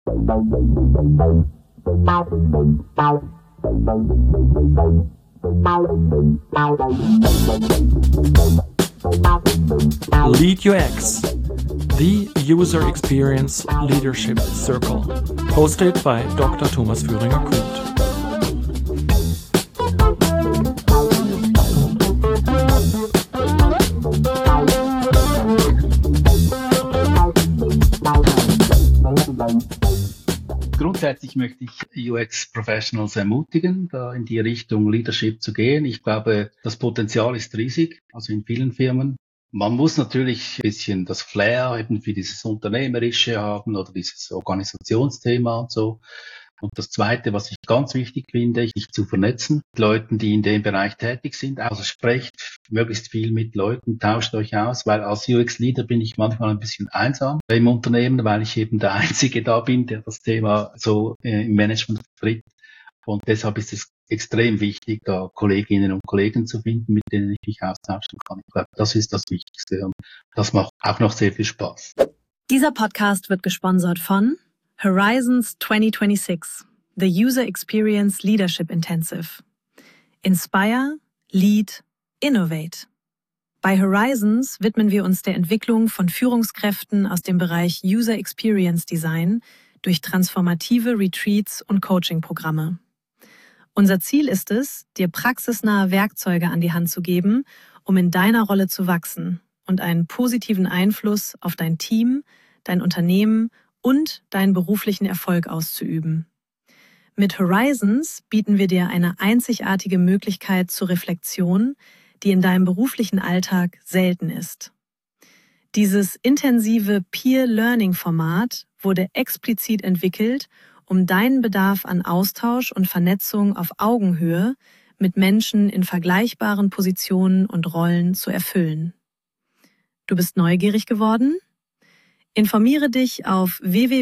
Lead UX, the User Experience Leadership Circle, hosted by Dr. Thomas Führinger-Kuhn. Grundsätzlich möchte ich UX-Professionals ermutigen, da in die Richtung Leadership zu gehen. Ich glaube, das Potenzial ist riesig, also in vielen Firmen. Man muss natürlich ein bisschen das Flair eben für dieses Unternehmerische haben oder dieses Organisationsthema und so. Und das Zweite, was ich ganz wichtig finde, sich zu vernetzen mit Leuten, die in dem Bereich tätig sind. Also sprecht möglichst viel mit Leuten, tauscht euch aus, weil als UX-Leader bin ich manchmal ein bisschen einsam im Unternehmen, weil ich eben der Einzige da bin, der das Thema so im Management vertritt. Und deshalb ist es extrem wichtig, da Kolleginnen und Kollegen zu finden, mit denen ich mich austauschen kann. Ich glaube, das ist das Wichtigste und das macht auch noch sehr viel Spaß. Dieser Podcast wird gesponsert von Horizons 2026, the User Experience Leadership Intensive. Inspire, Lead, Innovate. Bei Horizons widmen wir uns der Entwicklung von Führungskräften aus dem Bereich User Experience Design durch transformative Retreats und Coaching-Programme. Unser Ziel ist es, dir praxisnahe Werkzeuge an die Hand zu geben, um in deiner Rolle zu wachsen und einen positiven Einfluss auf dein Team, dein Unternehmen und deinen beruflichen Erfolg auszuüben. Mit Horizons bieten wir dir eine einzigartige Möglichkeit zur Reflexion, die in deinem beruflichen Alltag selten ist. Dieses intensive Peer-Learning-Format wurde explizit entwickelt, um deinen Bedarf an Austausch und Vernetzung auf Augenhöhe mit Menschen in vergleichbaren Positionen und Rollen zu erfüllen. Du bist neugierig geworden? Informiere dich auf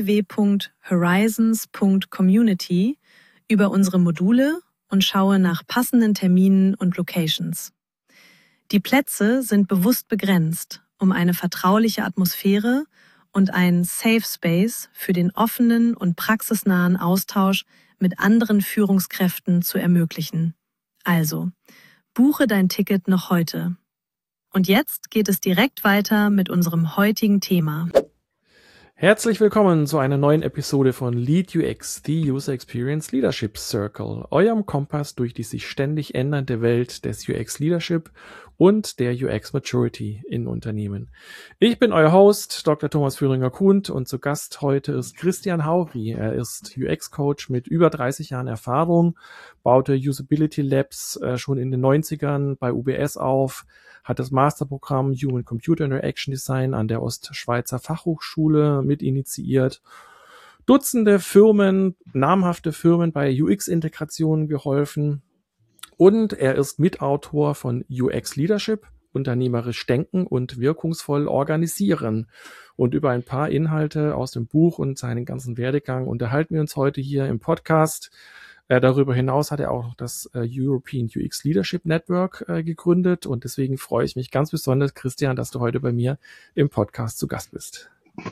www.horizons.community über unsere Module und schaue nach passenden Terminen und Locations. Die Plätze sind bewusst begrenzt, um eine vertrauliche Atmosphäre und einen Safe Space für den offenen und praxisnahen Austausch mit anderen Führungskräften zu ermöglichen. Also, buche dein Ticket noch heute. Und jetzt geht es direkt weiter mit unserem heutigen Thema. Herzlich willkommen zu einer neuen Episode von Lead UX, the User Experience Leadership Circle, eurem Kompass durch die sich ständig ändernde Welt des UX Leadership und der UX Maturity in Unternehmen. Ich bin euer Host, Dr. Thomas Führinger-Kuhn, und zu Gast heute ist Christian Haury. Er ist UX-Coach mit über 30 Jahren Erfahrung, baute Usability Labs schon in den 90ern bei UBS auf, hat das Masterprogramm Human Computer Interaction Design an der Ostschweizer Fachhochschule mit initiiert, Dutzende Firmen, namhafte Firmen bei UX-Integrationen geholfen und er ist Mitautor von UX Leadership, unternehmerisch denken und wirkungsvoll organisieren. Und über ein paar Inhalte aus dem Buch und seinen ganzen Werdegang unterhalten wir uns heute hier im Podcast. Darüber hinaus hat er auch das European UX Leadership Network gegründet und deswegen freue ich mich ganz besonders, Christian, dass du heute bei mir im Podcast zu Gast bist.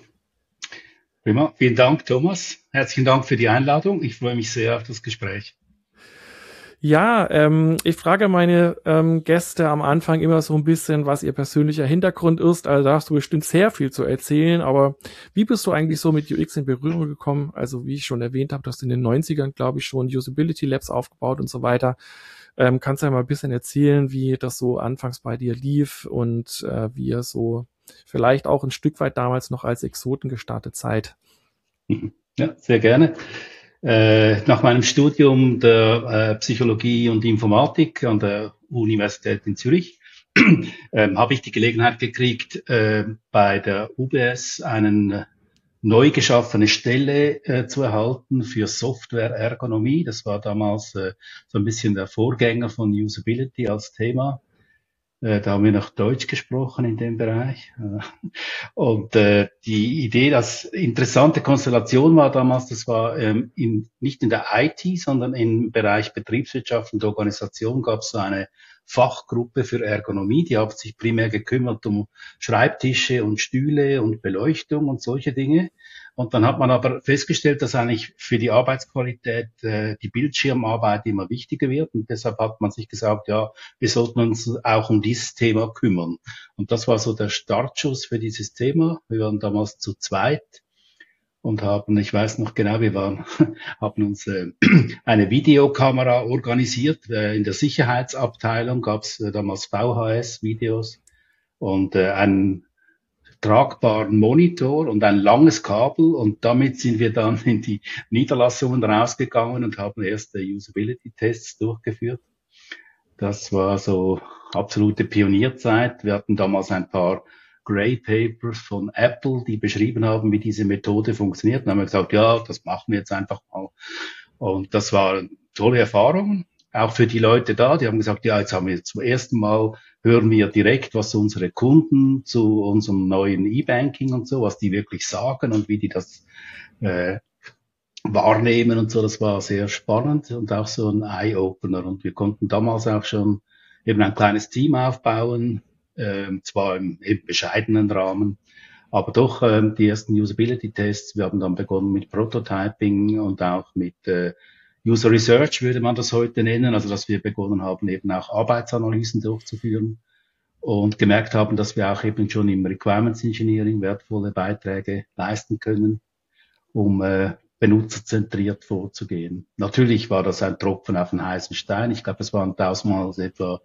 Prima, vielen Dank, Thomas. Herzlichen Dank für die Einladung. Ich freue mich sehr auf das Gespräch. Ja, ich frage meine Gäste am Anfang immer so ein bisschen, was ihr persönlicher Hintergrund ist. Also da hast du bestimmt sehr viel zu erzählen, aber wie bist du eigentlich so mit UX in Berührung gekommen? Also wie ich schon erwähnt habe, du hast in den 90ern, glaube ich, schon Usability Labs aufgebaut und so weiter. Kannst du ja mal ein bisschen erzählen, wie das so anfangs bei dir lief und wie ihr so vielleicht auch ein Stück weit damals noch als Exoten gestartet seid? Ja, sehr gerne. Nach meinem Studium der Psychologie und Informatik an der Universität in Zürich habe ich die Gelegenheit gekriegt, bei der UBS eine neu geschaffene Stelle zu erhalten für Software-Ergonomie. Das war damals so ein bisschen der Vorgänger von Usability als Thema. Da haben wir noch Deutsch gesprochen in dem Bereich. Und die Idee, das interessante Konstellation war damals, das war nicht in der IT, sondern im Bereich Betriebswirtschaft und Organisation gab es so eine Fachgruppe für Ergonomie, die hat sich primär gekümmert um Schreibtische und Stühle und Beleuchtung und solche Dinge. Und dann hat man aber festgestellt, dass eigentlich für die Arbeitsqualität die Bildschirmarbeit immer wichtiger wird. Und deshalb hat man sich gesagt, ja, wir sollten uns auch um dieses Thema kümmern. Und das war so der Startschuss für dieses Thema. Wir waren damals zu zweit und haben, ich weiß noch genau, haben uns eine Videokamera organisiert. In der Sicherheitsabteilung gab es damals VHS-Videos und einen tragbaren Monitor und ein langes Kabel, und damit sind wir dann in die Niederlassungen rausgegangen und haben erste Usability-Tests durchgeführt. Das war so absolute Pionierzeit. Wir hatten damals ein paar Grey Papers von Apple, die beschrieben haben, wie diese Methode funktioniert. Und haben wir gesagt, ja, das machen wir jetzt einfach mal. Und das war eine tolle Erfahrung. Auch für die Leute da, die haben gesagt, ja, jetzt haben wir zum ersten Mal, hören wir direkt, was unsere Kunden zu unserem neuen E-Banking und so, was die wirklich sagen und wie die das wahrnehmen und so. Das war sehr spannend und auch so ein Eye-Opener. Und wir konnten damals auch schon eben ein kleines Team aufbauen, zwar im eben bescheidenen Rahmen, aber doch die ersten Usability-Tests. Wir haben dann begonnen mit Prototyping und auch mit User Research würde man das heute nennen, also dass wir begonnen haben, eben auch Arbeitsanalysen durchzuführen und gemerkt haben, dass wir auch eben schon im Requirements Engineering wertvolle Beiträge leisten können, um benutzerzentriert vorzugehen. Natürlich war das ein Tropfen auf den heißen Stein. Ich glaube, es waren damals etwa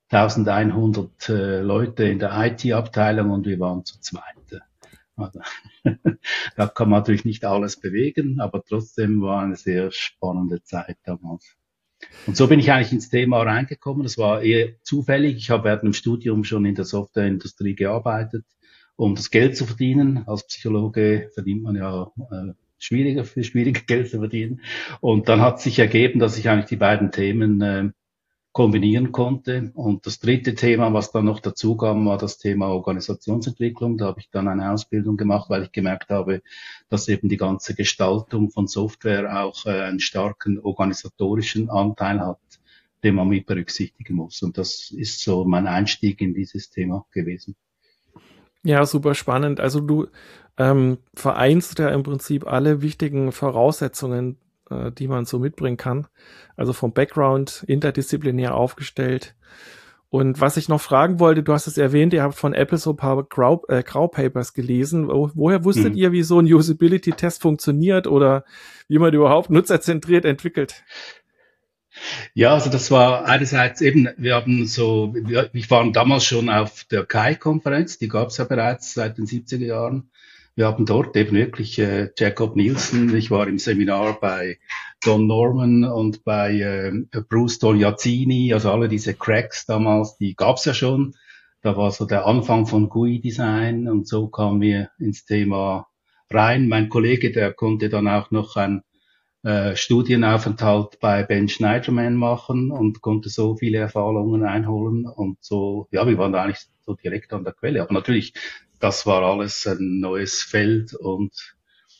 1100 Leute in der IT-Abteilung und wir waren zu zweit. Also, da kann man natürlich nicht alles bewegen, aber trotzdem war eine sehr spannende Zeit damals. Und so bin ich eigentlich ins Thema reingekommen. Das war eher zufällig. Ich habe während dem Studium schon in der Softwareindustrie gearbeitet, um das Geld zu verdienen. Als Psychologe verdient man ja schwieriger Geld zu verdienen. Und dann hat sich ergeben, dass ich eigentlich die beiden Themen kombinieren konnte. Und das dritte Thema, was dann noch dazu kam, war das Thema Organisationsentwicklung. Da habe ich dann eine Ausbildung gemacht, weil ich gemerkt habe, dass eben die ganze Gestaltung von Software auch einen starken organisatorischen Anteil hat, den man mit berücksichtigen muss. Und das ist so mein Einstieg in dieses Thema gewesen. Ja, super spannend. Also du vereinst ja im Prinzip alle wichtigen Voraussetzungen, die man so mitbringen kann. Also vom Background interdisziplinär aufgestellt. Und was ich noch fragen wollte, du hast es erwähnt, ihr habt von Apple so ein paar Graupapers gelesen. Woher wusstet ihr, wie so ein Usability-Test funktioniert oder wie man überhaupt nutzerzentriert entwickelt? Ja, also das war einerseits eben, wir waren damals schon auf der CHI-Konferenz, die gab es ja bereits seit den 70er Jahren. Wir haben dort eben wirklich Jacob Nielsen, ich war im Seminar bei Don Norman und bei Bruce Togliazzini, also alle diese Cracks damals, die gab's ja schon. Da war so der Anfang von GUI-Design und so kamen wir ins Thema rein. Mein Kollege, der konnte dann auch noch ein Studienaufenthalt bei Ben Schneiderman machen und konnte so viele Erfahrungen einholen und so, ja, wir waren da eigentlich so direkt an der Quelle. Aber natürlich, das war alles ein neues Feld und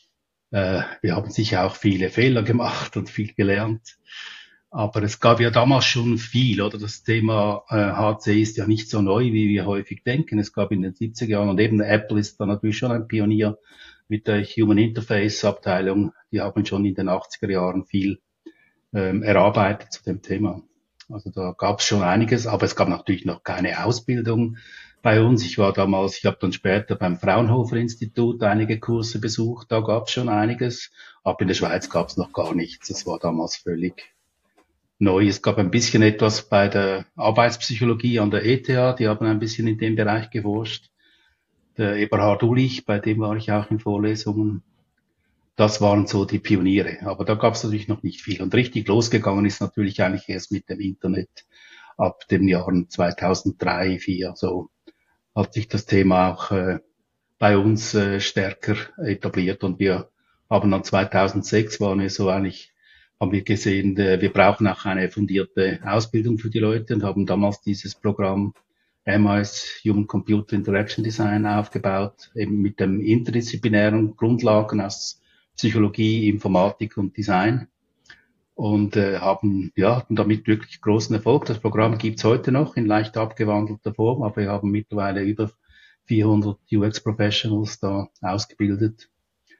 wir haben sicher auch viele Fehler gemacht und viel gelernt. Aber es gab ja damals schon viel, oder? Das Thema HC ist ja nicht so neu, wie wir häufig denken. Es gab in den 70er Jahren und eben Apple ist da natürlich schon ein Pionier mit der Human Interface Abteilung. Die haben schon in den 80er Jahren viel erarbeitet zu dem Thema. Also da gab es schon einiges, aber es gab natürlich noch keine Ausbildung bei uns. Ich habe dann später beim Fraunhofer Institut einige Kurse besucht, da gab es schon einiges, aber in der Schweiz gab es noch gar nichts. Das war damals völlig neu. Es gab ein bisschen etwas bei der Arbeitspsychologie an der ETH, die haben ein bisschen in dem Bereich geforscht. Der Eberhard Ulich, bei dem war ich auch in Vorlesungen. Das waren so die Pioniere, aber da gab es natürlich noch nicht viel. Und richtig losgegangen ist natürlich eigentlich erst mit dem Internet ab den Jahren 2003, 2004. So hat sich das Thema auch bei uns stärker etabliert. Und wir haben dann 2006 haben wir gesehen, wir brauchen auch eine fundierte Ausbildung für die Leute und haben damals dieses Programm MIS, Human Computer Interaction Design, aufgebaut, eben mit dem interdisziplinären Grundlagen aus Psychologie, Informatik und Design und hatten damit wirklich großen Erfolg. Das Programm gibt's heute noch in leicht abgewandelter Form, aber wir haben mittlerweile über 400 UX-Professionals da ausgebildet.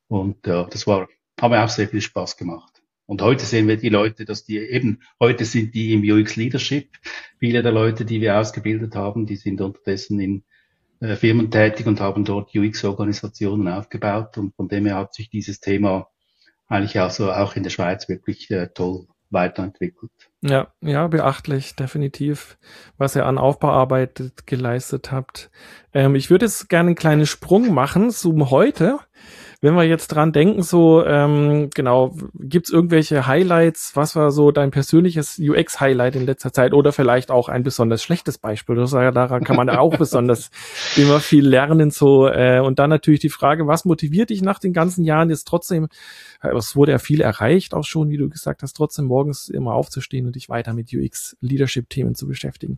Und haben mir auch sehr viel Spaß gemacht. Und heute sehen wir die Leute, heute sind die im UX Leadership. Viele der Leute, die wir ausgebildet haben, die sind unterdessen in Firmen tätig und haben dort UX-Organisationen aufgebaut. Und von dem her hat sich dieses Thema eigentlich auch in der Schweiz wirklich toll weiterentwickelt. Ja, beachtlich, definitiv, was ihr an Aufbauarbeit geleistet habt. Ich würde jetzt gerne einen kleinen Sprung machen zum heute. Wenn wir jetzt dran denken, so gibt's irgendwelche Highlights? Was war so dein persönliches UX-Highlight in letzter Zeit oder vielleicht auch ein besonders schlechtes Beispiel? Daran kann man auch besonders immer viel lernen. Und dann natürlich die Frage, was motiviert dich nach den ganzen Jahren jetzt trotzdem? Es wurde ja viel erreicht, auch schon, wie du gesagt hast, trotzdem morgens immer aufzustehen und dich weiter mit UX-Leadership-Themen zu beschäftigen.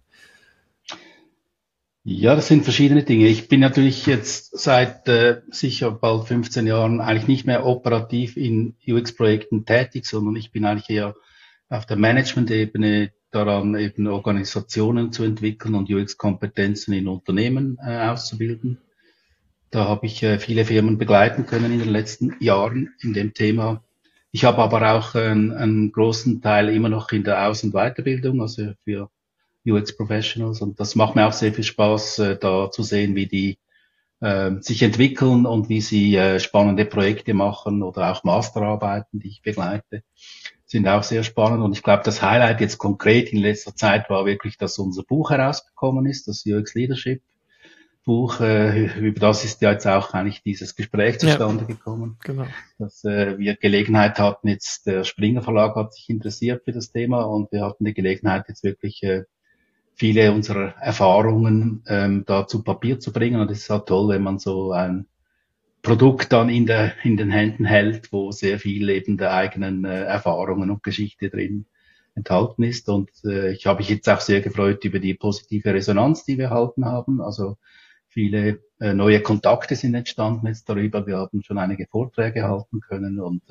Ja, das sind verschiedene Dinge. Ich bin natürlich jetzt seit sicher bald 15 Jahren eigentlich nicht mehr operativ in UX-Projekten tätig, sondern ich bin eigentlich eher auf der Management-Ebene daran, eben Organisationen zu entwickeln und UX-Kompetenzen in Unternehmen auszubilden. Da habe ich viele Firmen begleiten können in den letzten Jahren in dem Thema. Ich habe aber auch einen großen Teil immer noch in der Aus- und Weiterbildung, also für UX Professionals, und das macht mir auch sehr viel Spaß, da zu sehen, wie die sich entwickeln und wie sie spannende Projekte machen oder auch Masterarbeiten, die ich begleite, sind auch sehr spannend. Und ich glaube, das Highlight jetzt konkret in letzter Zeit war wirklich, dass unser Buch herausgekommen ist, das UX Leadership Buch. Über das ist ja jetzt auch eigentlich dieses Gespräch zustande gekommen. Genau. Dass wir Gelegenheit hatten, jetzt der Springer Verlag hat sich interessiert für das Thema und wir hatten die Gelegenheit, jetzt wirklich viele unserer Erfahrungen da zu Papier zu bringen. Und es ist halt toll, wenn man so ein Produkt dann in den Händen hält, wo sehr viel eben der eigenen Erfahrungen und Geschichte drin enthalten ist. Und ich habe mich jetzt auch sehr gefreut über die positive Resonanz, die wir erhalten haben. Also viele neue Kontakte sind entstanden jetzt darüber. Wir haben schon einige Vorträge halten können und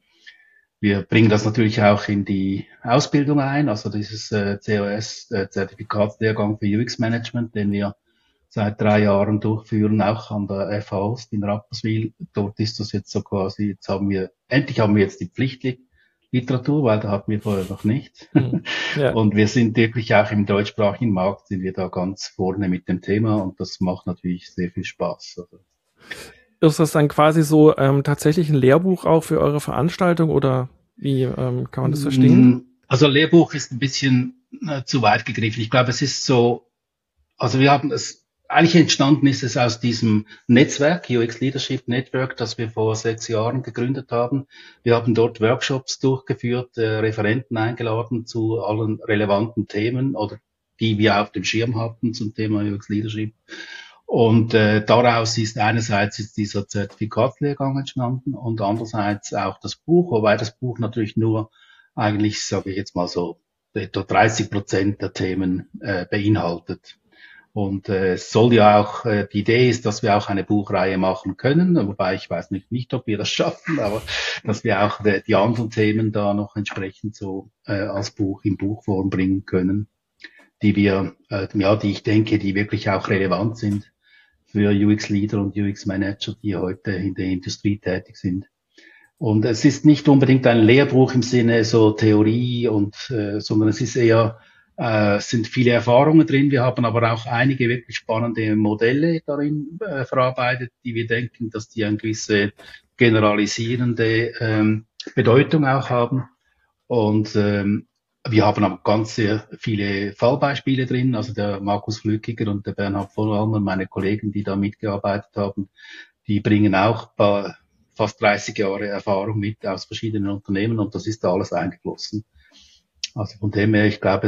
wir bringen das natürlich auch in die Ausbildung ein, also dieses COS, Zertifikatslehrgang für UX-Management, den wir seit 3 Jahren durchführen, auch an der FH Ost in Rapperswil. Dort ist das jetzt so quasi, endlich haben wir jetzt die Pflichtliteratur, weil da hatten wir vorher noch nicht. Ja. Und wir sind wirklich auch im deutschsprachigen Markt, sind wir da ganz vorne mit dem Thema und das macht natürlich sehr viel Spaß. Also, ist das dann quasi so tatsächlich ein Lehrbuch auch für eure Veranstaltung oder wie kann man das verstehen? Also Lehrbuch ist ein bisschen zu weit gegriffen. Ich glaube, es ist so, also wir haben es, eigentlich entstanden ist es aus diesem Netzwerk, UX Leadership Network, das wir vor 6 Jahren gegründet haben. Wir haben dort Workshops durchgeführt, Referenten eingeladen zu allen relevanten Themen oder die wir auf dem Schirm hatten zum Thema UX Leadership. Und daraus ist einerseits dieser Zertifikatslehrgang entstanden und andererseits auch das Buch, wobei das Buch natürlich nur eigentlich, sage ich jetzt mal so, etwa 30% der Themen beinhaltet. Und es soll ja auch, die Idee ist, dass wir auch eine Buchreihe machen können, wobei ich weiß nicht, ob wir das schaffen, aber dass wir auch die anderen Themen da noch entsprechend so als Buch in Buchform bringen können, die wir, die ich denke, die wirklich auch relevant sind für UX-Leader und UX-Manager, die heute in der Industrie tätig sind. Und es ist nicht unbedingt ein Lehrbuch im Sinne so Theorie sondern es ist eher, sind viele Erfahrungen drin. Wir haben aber auch einige wirklich spannende Modelle darin verarbeitet, die wir denken, dass die eine gewisse generalisierende Bedeutung auch haben. Und wir haben auch ganz sehr viele Fallbeispiele drin, also der Markus Flückiger und der Bernhard von Almer, meine Kollegen, die da mitgearbeitet haben, die bringen auch fast 30 Jahre Erfahrung mit aus verschiedenen Unternehmen und das ist da alles eingeflossen. Also von dem her, ich glaube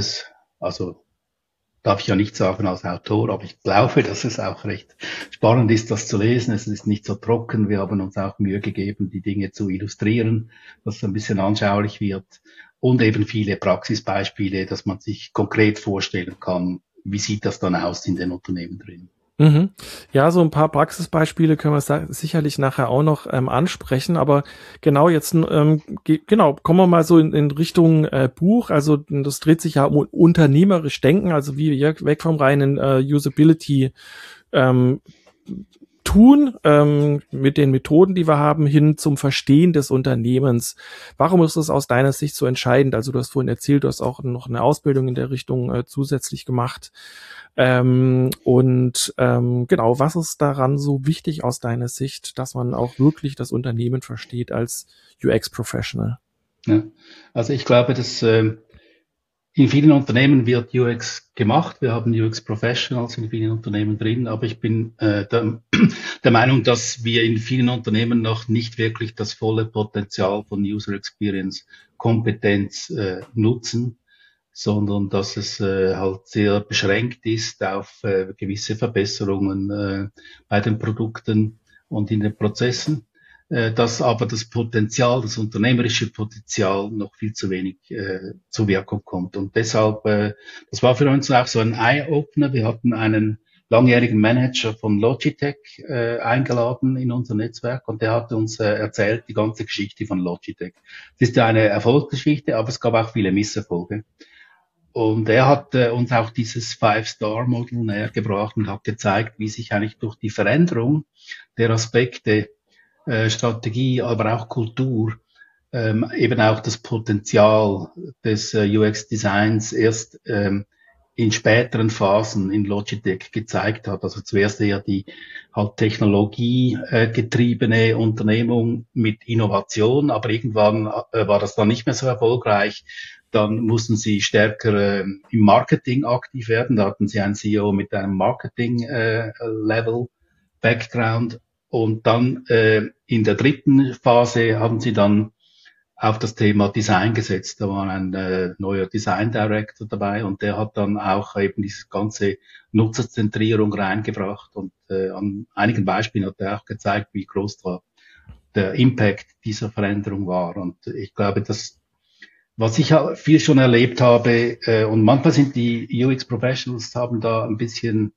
darf ich ja nicht sagen als Autor, aber ich glaube, dass es auch recht spannend ist, das zu lesen. Es ist nicht so trocken. Wir haben uns auch Mühe gegeben, die Dinge zu illustrieren, dass es ein bisschen anschaulich wird. Und eben viele Praxisbeispiele, dass man sich konkret vorstellen kann, wie sieht das dann aus in den Unternehmen drin. Mhm. Ja, so ein paar Praxisbeispiele können wir sicherlich nachher auch noch ansprechen, aber genau jetzt, kommen wir mal so in Richtung Buch, also das dreht sich ja um unternehmerisch denken, also wie weg vom reinen Usability Tun mit den Methoden, die wir haben, hin zum Verstehen des Unternehmens. Warum ist es aus deiner Sicht so entscheidend? Also du hast vorhin erzählt, du hast auch noch eine Ausbildung in der Richtung zusätzlich gemacht. Genau, was ist daran so wichtig aus deiner Sicht, dass man auch wirklich das Unternehmen versteht als UX-Professional? Ja, also ich glaube, dass in vielen Unternehmen wird UX gemacht. Wir haben UX-Professionals in vielen Unternehmen drin, aber ich bin der Meinung, dass wir in vielen Unternehmen noch nicht wirklich das volle Potenzial von User Experience Kompetenz nutzen, sondern dass es halt sehr beschränkt ist auf gewisse Verbesserungen bei den Produkten und in den Prozessen. Dass aber das Potenzial, das unternehmerische Potenzial noch viel zu wenig zur Wirkung kommt. Und deshalb, das war für uns auch so ein Eye-Opener. Wir hatten einen langjährigen Manager von Logitech eingeladen in unser Netzwerk und der hat uns erzählt die ganze Geschichte von Logitech. Es ist ja eine Erfolgsgeschichte, aber es gab auch viele Misserfolge. Und er hat uns auch dieses Five-Star-Modell nähergebracht und hat gezeigt, wie sich eigentlich durch die Veränderung der Aspekte Strategie, aber auch Kultur, eben auch das Potenzial des UX-Designs erst in späteren Phasen in Logitech gezeigt hat. Also zuerst eher die halt technologiegetriebene Unternehmung mit Innovation, aber irgendwann war das dann nicht mehr so erfolgreich. Dann mussten sie stärker im Marketing aktiv werden. Da hatten sie einen CEO mit einem Marketing-Level-Background. Und dann in der dritten Phase haben sie dann auf das Thema Design gesetzt. Da war ein neuer Design Director dabei und der hat dann auch eben diese ganze Nutzerzentrierung reingebracht. Und an einigen Beispielen hat er auch gezeigt, wie groß der Impact dieser Veränderung war. Und ich glaube, dass was ich viel schon erlebt habe, und manchmal sind die UX-Professionals haben da ein bisschen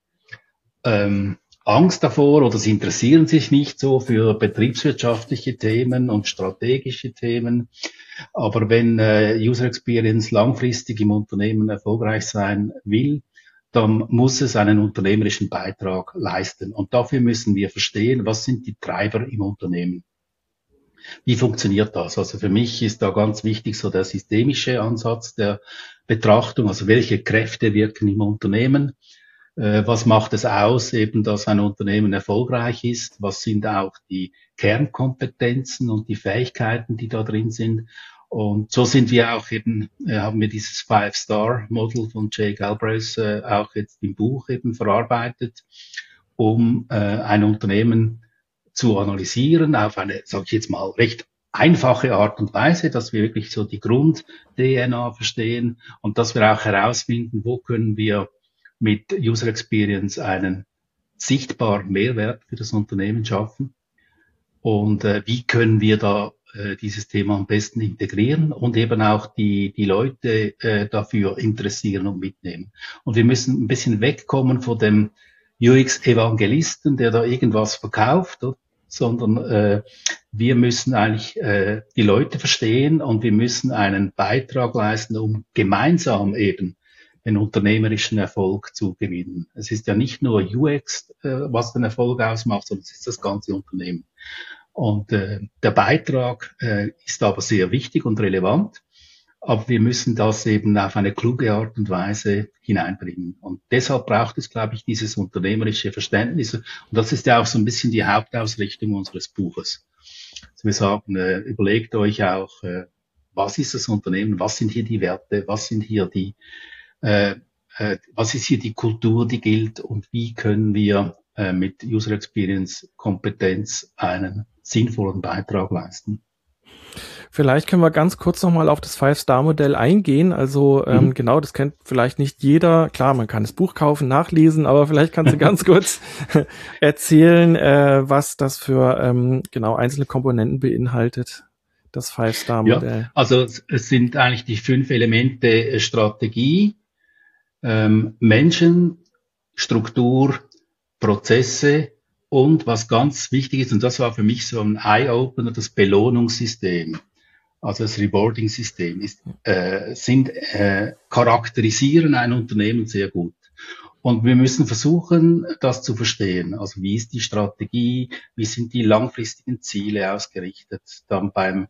Angst davor oder sie interessieren sich nicht so für betriebswirtschaftliche Themen und strategische Themen. Aber wenn User Experience langfristig im Unternehmen erfolgreich sein will, dann muss es einen unternehmerischen Beitrag leisten. Und dafür müssen wir verstehen, was sind die Treiber im Unternehmen. Wie funktioniert das? Also für mich ist da ganz wichtig so der systemische Ansatz der Betrachtung, also welche Kräfte wirken im Unternehmen. Was macht es aus, eben, dass ein Unternehmen erfolgreich ist? Was sind auch die Kernkompetenzen und die Fähigkeiten, die da drin sind? Und so sind wir auch eben, haben wir dieses Five-Star-Model von Jay Galbraith auch jetzt im Buch eben verarbeitet, um ein Unternehmen zu analysieren auf eine, sage ich jetzt mal, recht einfache Art und Weise, dass wir wirklich so die Grund-DNA verstehen und dass wir auch herausfinden, wo können wir mit User Experience einen sichtbaren Mehrwert für das Unternehmen schaffen und wie können wir da dieses Thema am besten integrieren und eben auch die Leute dafür interessieren und mitnehmen. Und wir müssen ein bisschen wegkommen von dem UX-Evangelisten, der da irgendwas verkauft, sondern wir müssen eigentlich die Leute verstehen und wir müssen einen Beitrag leisten, um gemeinsam eben den unternehmerischen Erfolg zu gewinnen. Es ist ja nicht nur UX, was den Erfolg ausmacht, sondern es ist das ganze Unternehmen. Und der Beitrag ist aber sehr wichtig und relevant, aber wir müssen das eben auf eine kluge Art und Weise hineinbringen. Und deshalb braucht es, glaube ich, dieses unternehmerische Verständnis. Und das ist ja auch so ein bisschen die Hauptausrichtung unseres Buches. Also wir sagen, überlegt euch auch, was ist das Unternehmen, was sind hier die Werte, was ist hier die Kultur, die gilt und wie können wir mit User Experience Kompetenz einen sinnvollen Beitrag leisten. Vielleicht können wir ganz kurz nochmal auf das Five-Star-Modell eingehen. Also genau, das kennt vielleicht nicht jeder. Klar, man kann das Buch kaufen, nachlesen, aber vielleicht kannst du ganz kurz erzählen, was das für einzelne Komponenten beinhaltet, das Five-Star-Modell. Ja, also es sind eigentlich die 5 Elemente Strategie, Menschen, Struktur, Prozesse und was ganz wichtig ist, und das war für mich so ein Eye-Opener, das Belohnungssystem, also das Rewarding-System, charakterisieren ein Unternehmen sehr gut. Und wir müssen versuchen, das zu verstehen. Also wie ist die Strategie, wie sind die langfristigen Ziele ausgerichtet? Dann beim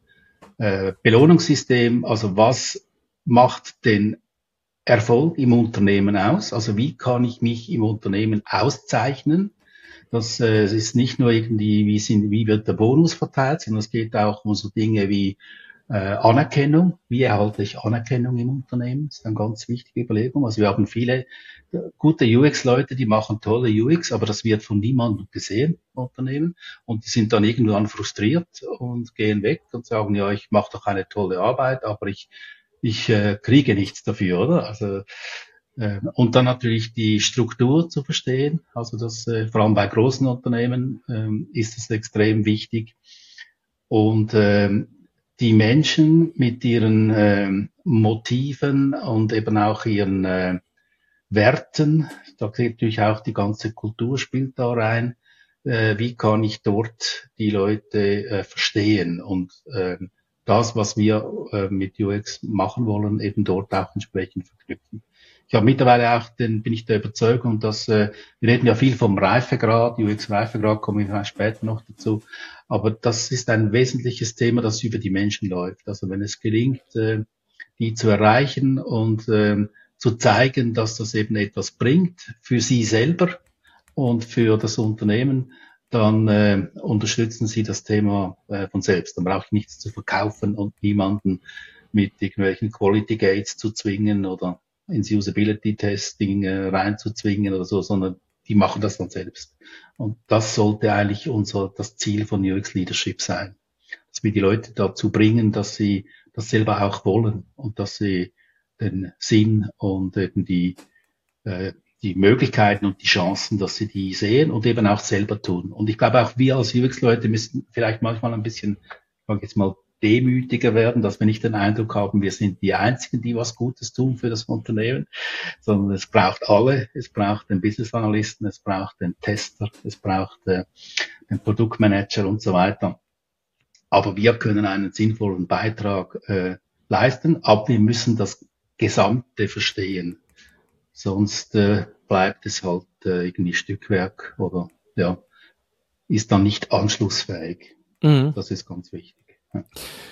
Belohnungssystem, also was macht den Erfolg im Unternehmen aus? Also wie kann ich mich im Unternehmen auszeichnen? Das ist nicht nur irgendwie, wie wird der Bonus verteilt, sondern es geht auch um so Dinge wie Anerkennung. Wie erhalte ich Anerkennung im Unternehmen? Das ist eine ganz wichtige Überlegung. Also wir haben viele gute UX-Leute, die machen tolle UX, aber das wird von niemandem gesehen im Unternehmen. Und die sind dann irgendwann frustriert und gehen weg und sagen, ja, ich mache doch eine tolle Arbeit, aber ich kriege nichts dafür, oder? Also und dann natürlich die Struktur zu verstehen. Also das vor allem bei großen Unternehmen ist es extrem wichtig. Und die Menschen mit ihren Motiven und eben auch ihren Werten, da geht natürlich auch die ganze Kultur spielt da rein. Wie kann ich dort die Leute verstehen und das, was wir mit UX machen wollen, eben dort auch entsprechend verknüpfen. Ich habe mittlerweile auch bin ich der Überzeugung, dass wir reden ja viel vom Reifegrad, UX-Reifegrad, kommen wir vielleicht später noch dazu, aber das ist ein wesentliches Thema, das über die Menschen läuft. Also wenn es gelingt, die zu erreichen und zu zeigen, dass das eben etwas bringt für sie selber und für das Unternehmen, dann unterstützen sie das Thema von selbst. Dann brauche ich nichts zu verkaufen und niemanden mit irgendwelchen Quality Gates zu zwingen oder ins Usability Testing reinzuzwingen oder so, sondern die machen das dann selbst. Und das sollte eigentlich das Ziel von UX Leadership sein, dass wir die Leute dazu bringen, dass sie das selber auch wollen und dass sie den Sinn und eben die Möglichkeiten und die Chancen, dass sie die sehen und eben auch selber tun. Und ich glaube auch wir als UX-Leute müssen vielleicht manchmal ein bisschen, ich sage jetzt mal, demütiger werden, dass wir nicht den Eindruck haben, wir sind die Einzigen, die was Gutes tun für das Unternehmen, sondern es braucht alle. Es braucht den Business Analysten, es braucht den Tester, es braucht den Produktmanager und so weiter. Aber wir können einen sinnvollen Beitrag leisten, aber wir müssen das Gesamte verstehen. Sonst bleibt es halt irgendwie Stückwerk oder ja, ist dann nicht anschlussfähig. Mhm. Das ist ganz wichtig. Ja.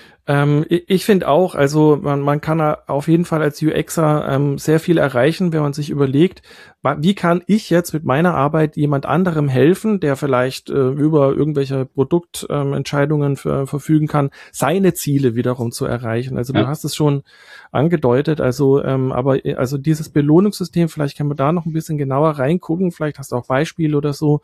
Ich finde auch, also man kann auf jeden Fall als UXer sehr viel erreichen, wenn man sich überlegt, wie kann ich jetzt mit meiner Arbeit jemand anderem helfen, der vielleicht über irgendwelche Produktentscheidungen verfügen kann, seine Ziele wiederum zu erreichen. Also du hast es schon angedeutet, aber dieses Belohnungssystem, vielleicht können wir da noch ein bisschen genauer reingucken, vielleicht hast du auch Beispiele oder so,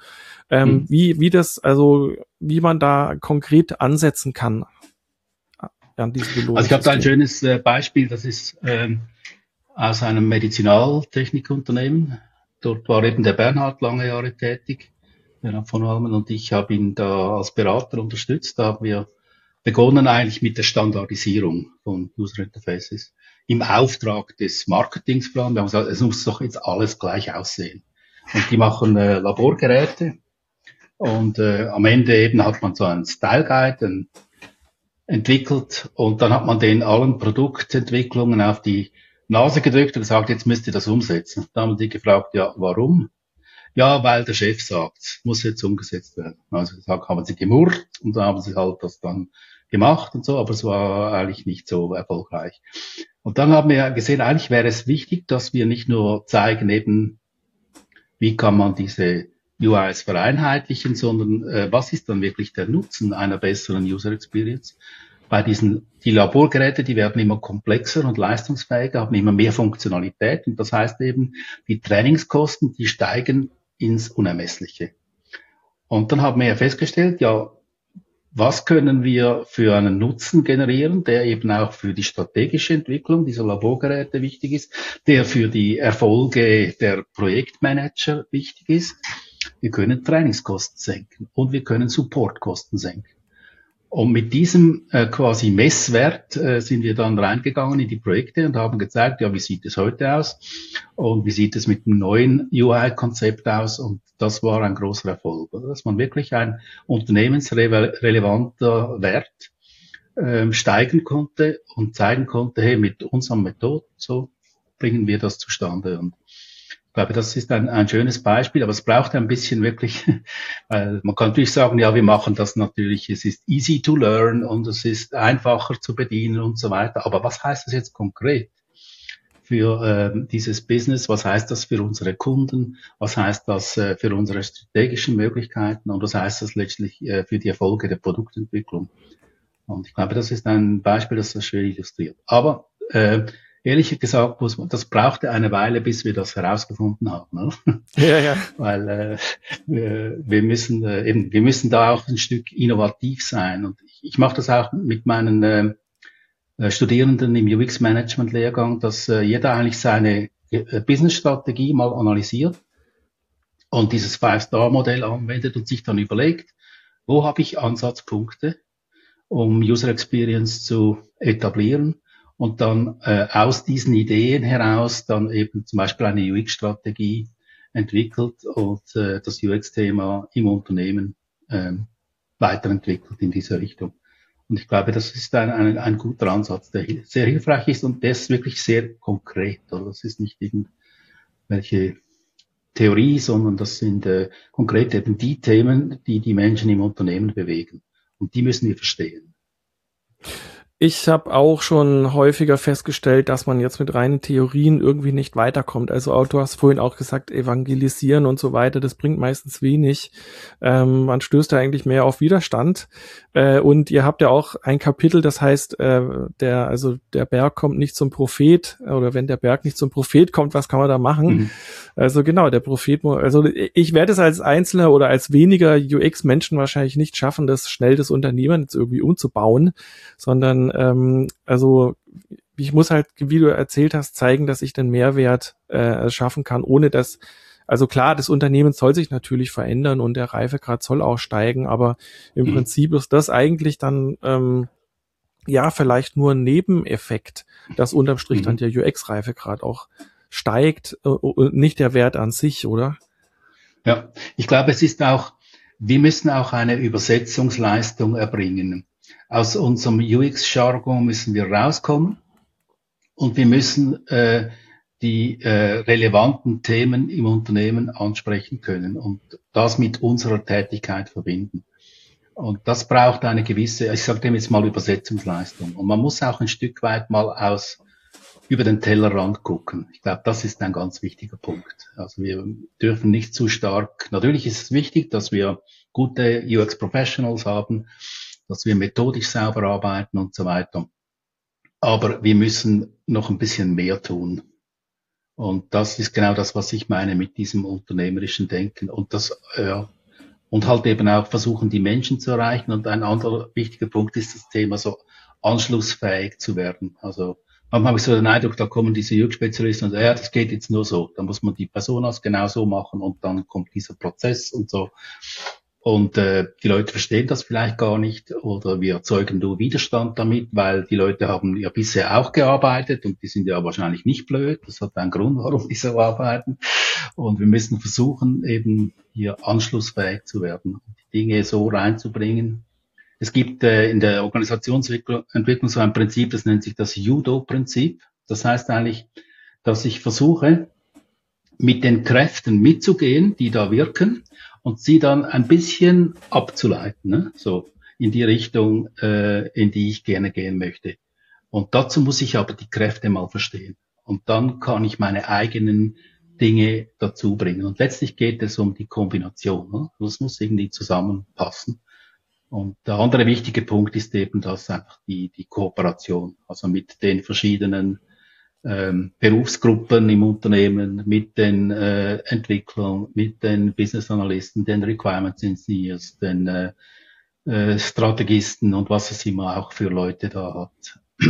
wie man da konkret ansetzen kann. Also ich habe da ein schönes Beispiel, das ist aus einem Medizinaltechnikunternehmen. Dort war eben der Bernhard lange Jahre tätig, Bernhard von Halmen, und ich habe ihn da als Berater unterstützt. Da haben wir begonnen eigentlich mit der Standardisierung von User Interfaces im Auftrag des Marketingsplans. Wir haben gesagt, es muss doch jetzt alles gleich aussehen. Und die machen Laborgeräte und am Ende eben hat man so einen Style Guide, entwickelt und dann hat man den allen Produktentwicklungen auf die Nase gedrückt und gesagt, jetzt müsst ihr das umsetzen. Da haben die gefragt, ja, warum? Ja, weil der Chef sagt, muss jetzt umgesetzt werden. Also gesagt, haben sie gemurrt und dann haben sie halt das dann gemacht und so, aber es war eigentlich nicht so erfolgreich. Und dann haben wir gesehen, eigentlich wäre es wichtig, dass wir nicht nur zeigen eben, wie kann man diese UIs vereinheitlichen, sondern was ist dann wirklich der Nutzen einer besseren User Experience? Die Laborgeräte, die werden immer komplexer und leistungsfähiger, haben immer mehr Funktionalität und das heißt eben, die Trainingskosten, die steigen ins Unermessliche. Und dann haben wir ja festgestellt, ja, was können wir für einen Nutzen generieren, der eben auch für die strategische Entwicklung dieser Laborgeräte wichtig ist, der für die Erfolge der Projektmanager wichtig ist. Wir können Trainingskosten senken und wir können Supportkosten senken. Und mit diesem quasi Messwert sind wir dann reingegangen in die Projekte und haben gezeigt, ja, wie sieht es heute aus und wie sieht es mit dem neuen UI-Konzept aus. Und das war ein großer Erfolg, oder? Dass man wirklich ein unternehmensrelevanter Wert steigen konnte und zeigen konnte, hey, mit unseren Methoden, so bringen wir das zustande. Und Ich glaube, das ist ein schönes Beispiel, aber es braucht ein bisschen wirklich, weil man kann natürlich sagen, ja, wir machen das natürlich, es ist easy to learn und es ist einfacher zu bedienen und so weiter. Aber was heißt das jetzt konkret für dieses Business? Was heißt das für unsere Kunden? Was heißt das für unsere strategischen Möglichkeiten? Und was heißt das letztlich für die Erfolge der Produktentwicklung? Und ich glaube, das ist ein Beispiel, das das schön illustriert. Aber ehrlich gesagt, das brauchte eine Weile, bis wir das herausgefunden haben. Ne? Ja, ja. Weil wir müssen da auch ein Stück innovativ sein. Und ich mache das auch mit meinen Studierenden im UX-Management-Lehrgang, dass jeder eigentlich seine Business-Strategie mal analysiert und dieses 5-Star-Modell anwendet und sich dann überlegt, wo habe ich Ansatzpunkte, um User Experience zu etablieren und dann aus diesen Ideen heraus dann eben zum Beispiel eine UX-Strategie entwickelt und das UX-Thema im Unternehmen weiterentwickelt in dieser Richtung. Und ich glaube, das ist ein guter Ansatz, der sehr hilfreich ist und der ist wirklich sehr konkret. Also das ist nicht irgendwelche Theorie, sondern das sind konkret eben die Themen, die die Menschen im Unternehmen bewegen. Und die müssen wir verstehen. Ich habe auch schon häufiger festgestellt, dass man jetzt mit reinen Theorien irgendwie nicht weiterkommt. Also du hast vorhin auch gesagt, evangelisieren und so weiter, das bringt meistens wenig. Man stößt da eigentlich mehr auf Widerstand. Und ihr habt ja auch ein Kapitel, das heißt, der Berg kommt nicht zum Prophet, oder wenn der Berg nicht zum Prophet kommt, was kann man da machen? Mhm. Also genau, der Prophet, also ich werde es als Einzelner oder als weniger UX-Menschen wahrscheinlich nicht schaffen, das Unternehmen jetzt irgendwie umzubauen, sondern also ich muss halt, wie du erzählt hast, zeigen, dass ich den Mehrwert schaffen kann, ohne dass, also klar, das Unternehmen soll sich natürlich verändern und der Reifegrad soll auch steigen, aber im Prinzip ist das eigentlich dann ja vielleicht nur ein Nebeneffekt, dass unterm Strich dann der UX-Reifegrad auch steigt und nicht der Wert an sich, oder? Ja, ich glaube, wir müssen auch eine Übersetzungsleistung erbringen. Aus unserem UX-Jargon müssen wir rauskommen und wir müssen die relevanten Themen im Unternehmen ansprechen können und das mit unserer Tätigkeit verbinden. Und das braucht eine gewisse, ich sage dem jetzt mal Übersetzungsleistung. Und man muss auch ein Stück weit mal über den Tellerrand gucken. Ich glaube, das ist ein ganz wichtiger Punkt. Also wir dürfen nicht zu stark, natürlich ist es wichtig, dass wir gute UX-Professionals haben, dass wir methodisch sauber arbeiten und so weiter. Aber wir müssen noch ein bisschen mehr tun. Und das ist genau das, was ich meine mit diesem unternehmerischen Denken. Und und halt eben auch versuchen, die Menschen zu erreichen. Und ein anderer wichtiger Punkt ist das Thema, so anschlussfähig zu werden. Also manchmal habe ich so den Eindruck, da kommen diese UX-Spezialisten und sagen, ja, das geht jetzt nur so. Da muss man die Personas genau so machen und dann kommt dieser Prozess und so. Und die Leute verstehen das vielleicht gar nicht oder wir erzeugen nur Widerstand damit, weil die Leute haben ja bisher auch gearbeitet und die sind ja wahrscheinlich nicht blöd. Das hat einen Grund, warum die so arbeiten. Und wir müssen versuchen, eben hier anschlussfähig zu werden, die Dinge so reinzubringen. Es gibt in der Organisationsentwicklung so ein Prinzip, das nennt sich das Judo-Prinzip. Das heißt eigentlich, dass ich versuche, mit den Kräften mitzugehen, die da wirken, und sie dann ein bisschen abzuleiten, ne? So in die Richtung, in die ich gerne gehen möchte. Und dazu muss ich aber die Kräfte mal verstehen. Und dann kann ich meine eigenen Dinge dazu bringen. Und letztlich geht es um die Kombination. Ne? Das muss irgendwie zusammenpassen. Und der andere wichtige Punkt ist eben das einfach die Kooperation, also mit den verschiedenen Berufsgruppen im Unternehmen, mit den Entwicklern, mit den Business Analysten, den Requirements Engineers, den Strategisten und was es immer auch für Leute da hat.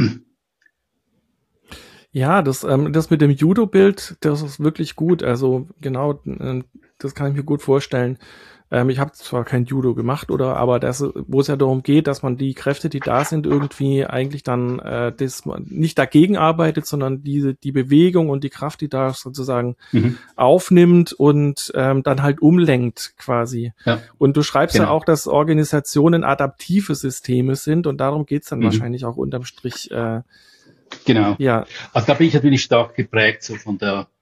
Ja, das mit dem Judo-Bild, das ist wirklich gut. Also genau, das kann ich mir gut vorstellen. Ich habe zwar kein Judo gemacht, aber wo es ja darum geht, dass man die Kräfte, die da sind, irgendwie eigentlich dann nicht dagegen arbeitet, sondern die Bewegung und die Kraft, die da sozusagen aufnimmt und dann halt umlenkt quasi. Ja. Und du schreibst ja auch, dass Organisationen adaptive Systeme sind und darum geht's dann wahrscheinlich auch unterm Strich. Genau. Ja. Also da bin ich natürlich stark geprägt so von der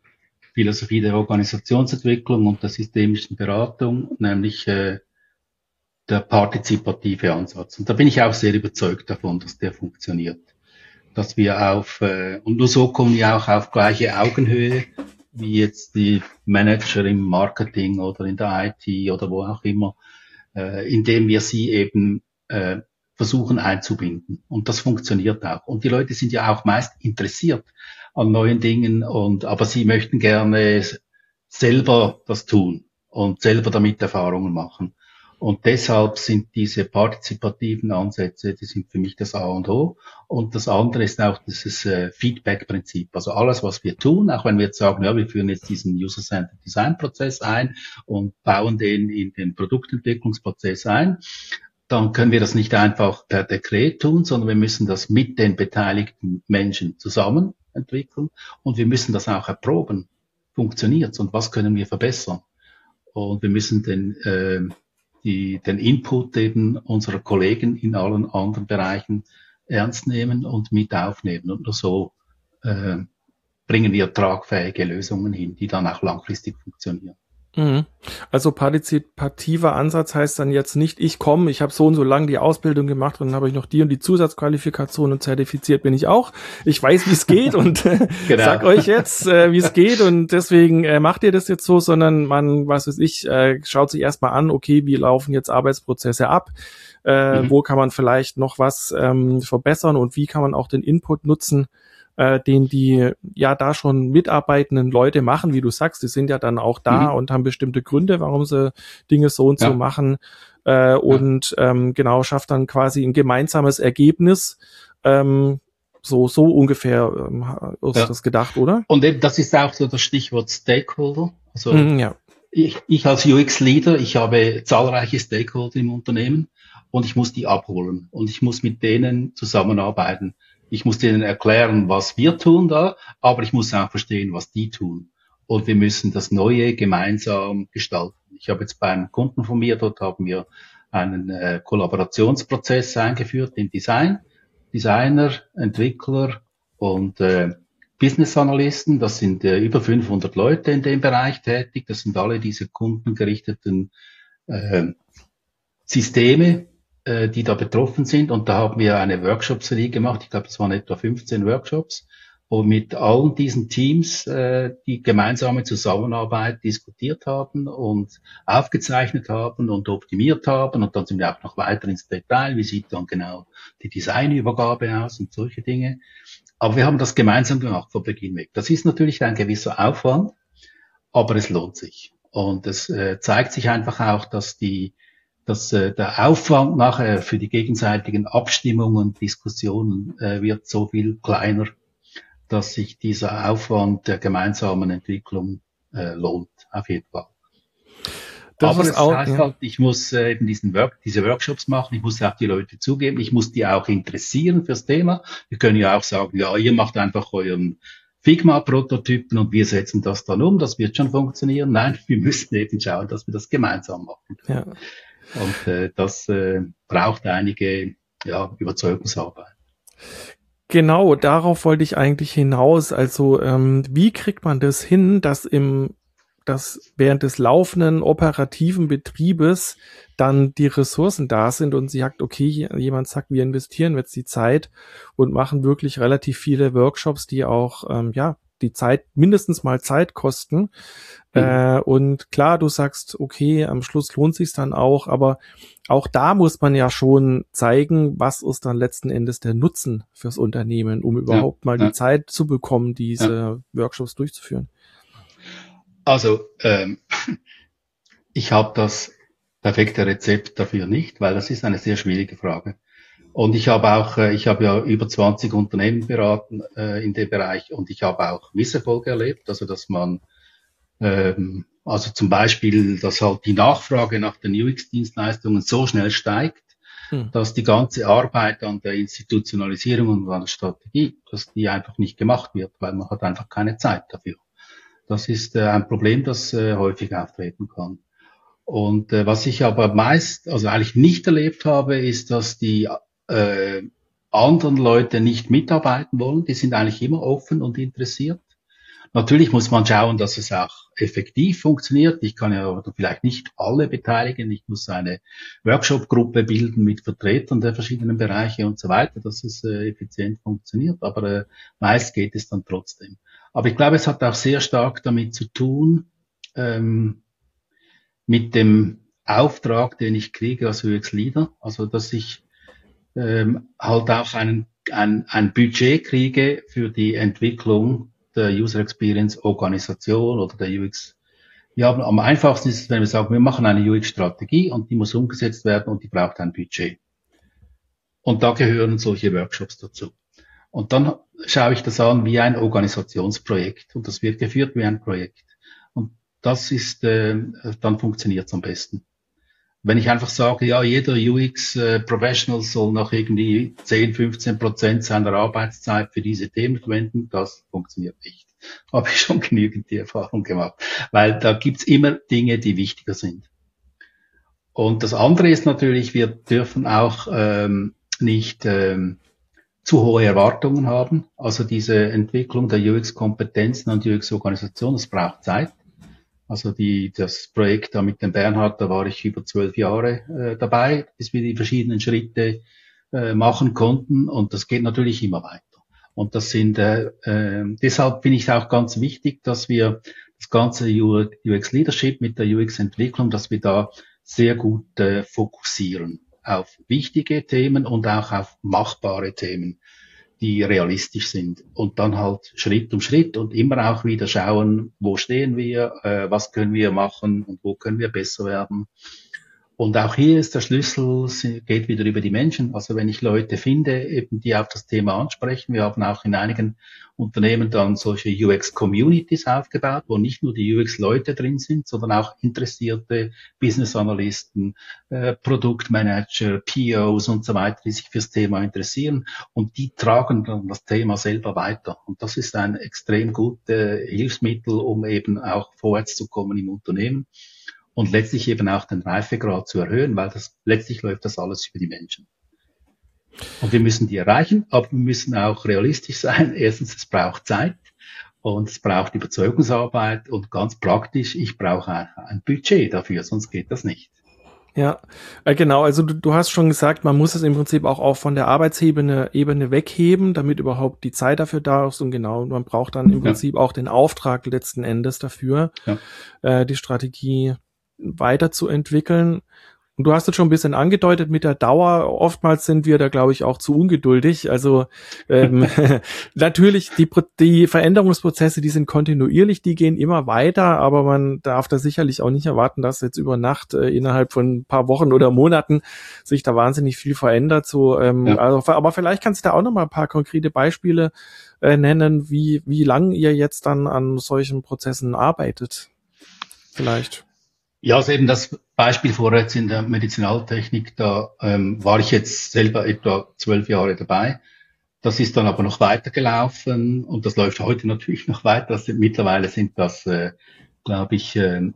Philosophie der Organisationsentwicklung und der systemischen Beratung, nämlich der partizipative Ansatz. Und da bin ich auch sehr überzeugt davon, dass der funktioniert. Dass wir und nur so kommen wir auch auf gleiche Augenhöhe, wie jetzt die Manager im Marketing oder in der IT oder wo auch immer, indem wir sie eben versuchen einzubinden. Und das funktioniert auch. Und die Leute sind ja auch meist interessiert an neuen Dingen, aber sie möchten gerne selber das tun und selber damit Erfahrungen machen. Und deshalb sind diese partizipativen Ansätze, die sind für mich das A und O. Und das andere ist auch dieses Feedback-Prinzip. Also alles, was wir tun, auch wenn wir jetzt sagen, ja, wir führen jetzt diesen User-Centered Design-Prozess ein und bauen den in den Produktentwicklungsprozess ein, dann können wir das nicht einfach per Dekret tun, sondern wir müssen das mit den beteiligten Menschen zusammen entwickeln und wir müssen das auch erproben. Funktioniert's und was können wir verbessern? Und wir müssen den Input eben unserer Kollegen in allen anderen Bereichen ernst nehmen und mit aufnehmen. Und nur so bringen wir tragfähige Lösungen hin, die dann auch langfristig funktionieren. Also partizipativer Ansatz heißt dann jetzt nicht, ich habe so und so lange die Ausbildung gemacht und dann habe ich noch die und die Zusatzqualifikation und zertifiziert bin ich auch. Ich weiß, wie es geht und genau. Sag euch jetzt, wie es geht und deswegen macht ihr das jetzt so, sondern man, schaut sich erstmal an, okay, wie laufen jetzt Arbeitsprozesse ab, wo kann man vielleicht noch was verbessern und wie kann man auch den Input nutzen, den die ja da schon mitarbeitenden Leute machen, wie du sagst, die sind ja dann auch da und haben bestimmte Gründe, warum sie Dinge so und so machen genau, schafft dann quasi ein gemeinsames Ergebnis. So ungefähr ist das gedacht, oder? Und eben, das ist auch so das Stichwort Stakeholder. Also ich als UX-Leader, ich habe zahlreiche Stakeholder im Unternehmen und ich muss die abholen und ich muss mit denen zusammenarbeiten. Ich muss denen erklären, was wir tun da, aber ich muss auch verstehen, was die tun. Und wir müssen das Neue gemeinsam gestalten. Ich habe jetzt beim Kunden von mir, dort haben wir einen Kollaborationsprozess eingeführt im Design. Designer, Entwickler und Business Analysten, das sind über 500 Leute in dem Bereich tätig. Das sind alle diese kundengerichteten Systeme, die da betroffen sind. Und da haben wir eine Workshop-Serie gemacht. Ich glaube, das waren etwa 15 Workshops, wo mit allen diesen Teams die gemeinsame Zusammenarbeit diskutiert haben und aufgezeichnet haben und optimiert haben. Und dann sind wir auch noch weiter ins Detail. Wie sieht dann genau die Designübergabe aus und solche Dinge. Aber wir haben das gemeinsam gemacht von Beginn weg. Das ist natürlich ein gewisser Aufwand, aber es lohnt sich. Und es zeigt sich einfach auch, dass der Aufwand nachher für die gegenseitigen Abstimmungen und Diskussionen wird so viel kleiner, dass sich dieser Aufwand der gemeinsamen Entwicklung lohnt, auf jeden Fall. Aber es heißt halt, ich muss eben diese Workshops machen, ich muss auch die Leute zugeben, ich muss die auch interessieren fürs Thema. Wir können ja auch sagen, ja, ihr macht einfach euren Figma-Prototypen und wir setzen das dann um, das wird schon funktionieren. Nein, wir müssen eben schauen, dass wir das gemeinsam machen. Ja. Und das braucht einige Überzeugungsarbeit. Genau, darauf wollte ich eigentlich hinaus. Also wie kriegt man das hin, dass während des laufenden operativen Betriebes dann die Ressourcen da sind und sie sagt, okay, jemand sagt, wir investieren jetzt die Zeit und machen wirklich relativ viele Workshops, die auch die Zeit, mindestens mal Zeit kosten. Und klar, du sagst, okay, am Schluss lohnt sich's dann auch, aber auch da muss man ja schon zeigen, was ist dann letzten Endes der Nutzen fürs Unternehmen, um überhaupt mal die Zeit zu bekommen, diese Workshops durchzuführen. Also, ich habe das perfekte Rezept dafür nicht, weil das ist eine sehr schwierige Frage. Und ich habe ja über 20 Unternehmen beraten in dem Bereich und ich habe auch Misserfolge erlebt, also dass man also zum Beispiel, dass halt die Nachfrage nach den UX-Dienstleistungen so schnell steigt, dass die ganze Arbeit an der Institutionalisierung und an der Strategie, dass die einfach nicht gemacht wird, weil man hat einfach keine Zeit dafür. Das ist ein Problem, das häufig auftreten kann. Und was ich aber eigentlich nicht erlebt habe, ist, dass die anderen Leute nicht mitarbeiten wollen. Die sind eigentlich immer offen und interessiert. Natürlich muss man schauen, dass es auch effektiv funktioniert. Ich kann ja vielleicht nicht alle beteiligen. Ich muss eine Workshop-Gruppe bilden mit Vertretern der verschiedenen Bereiche und so weiter, dass es effizient funktioniert. Aber meist geht es dann trotzdem. Aber ich glaube, es hat auch sehr stark damit zu tun, mit dem Auftrag, den ich kriege als UX-Leader. Also, dass ich halt auch ein Budget kriege für die Entwicklung der User Experience Organisation oder der UX. Wir haben am einfachsten ist es, wenn wir sagen, wir machen eine UX-Strategie und die muss umgesetzt werden und die braucht ein Budget. Und da gehören solche Workshops dazu. Und dann schaue ich das an wie ein Organisationsprojekt und das wird geführt wie ein Projekt. Und das ist, dann funktioniert es am besten. Wenn ich einfach sage, ja, jeder UX-Professional soll noch irgendwie 10-15% seiner Arbeitszeit für diese Themen verwenden, das funktioniert nicht. Habe ich schon genügend die Erfahrung gemacht. Weil da gibt's immer Dinge, die wichtiger sind. Und das andere ist natürlich, wir dürfen auch nicht zu hohe Erwartungen haben. Also diese Entwicklung der UX-Kompetenzen und UX-Organisation, das braucht Zeit. Also das Projekt da mit dem Bernhard, da war ich über 12 Jahre dabei, bis wir die verschiedenen Schritte machen konnten. Und das geht natürlich immer weiter. Und das sind deshalb finde ich es auch ganz wichtig, dass wir das ganze UX Leadership mit der UX Entwicklung, dass wir da sehr gut fokussieren auf wichtige Themen und auch auf machbare Themen, die realistisch sind. Und dann halt Schritt um Schritt und immer auch wieder schauen, wo stehen wir, was können wir machen und wo können wir besser werden. Und auch hier ist der Schlüssel, geht wieder über die Menschen. Also wenn ich Leute finde, eben die auf das Thema ansprechen, wir haben auch in einigen Unternehmen dann solche UX-Communities aufgebaut, wo nicht nur die UX-Leute drin sind, sondern auch interessierte Business-Analysten, Produktmanager, POs und so weiter, die sich fürs Thema interessieren. Und die tragen dann das Thema selber weiter. Und das ist ein extrem gutes Hilfsmittel, um eben auch vorwärts zu kommen im Unternehmen. Und letztlich eben auch den Reifegrad zu erhöhen, weil letztlich läuft das alles über die Menschen. Und wir müssen die erreichen, aber wir müssen auch realistisch sein. Erstens, es braucht Zeit und es braucht Überzeugungsarbeit und ganz praktisch, ich brauche ein Budget dafür, sonst geht das nicht. Ja, genau. Also du hast schon gesagt, man muss es im Prinzip auch von der Arbeitsebene wegheben, damit überhaupt die Zeit dafür da ist. Und genau, man braucht dann im Prinzip auch den Auftrag letzten Endes dafür, die Strategie weiterzuentwickeln. Und du hast es schon ein bisschen angedeutet mit der Dauer. Oftmals sind wir da, glaube ich, auch zu ungeduldig. Also natürlich, die Veränderungsprozesse, die sind kontinuierlich, die gehen immer weiter, aber man darf da sicherlich auch nicht erwarten, dass jetzt über Nacht innerhalb von ein paar Wochen oder Monaten sich da wahnsinnig viel verändert. Also, aber vielleicht kannst du da auch noch mal ein paar konkrete Beispiele nennen, wie lang ihr jetzt dann an solchen Prozessen arbeitet. Vielleicht. Ja, also eben das Beispiel vorher jetzt in der Medizinaltechnik, da war ich jetzt selber etwa 12 Jahre dabei. Das ist dann aber noch weitergelaufen und das läuft heute natürlich noch weiter. Mittlerweile sind das, glaube ich,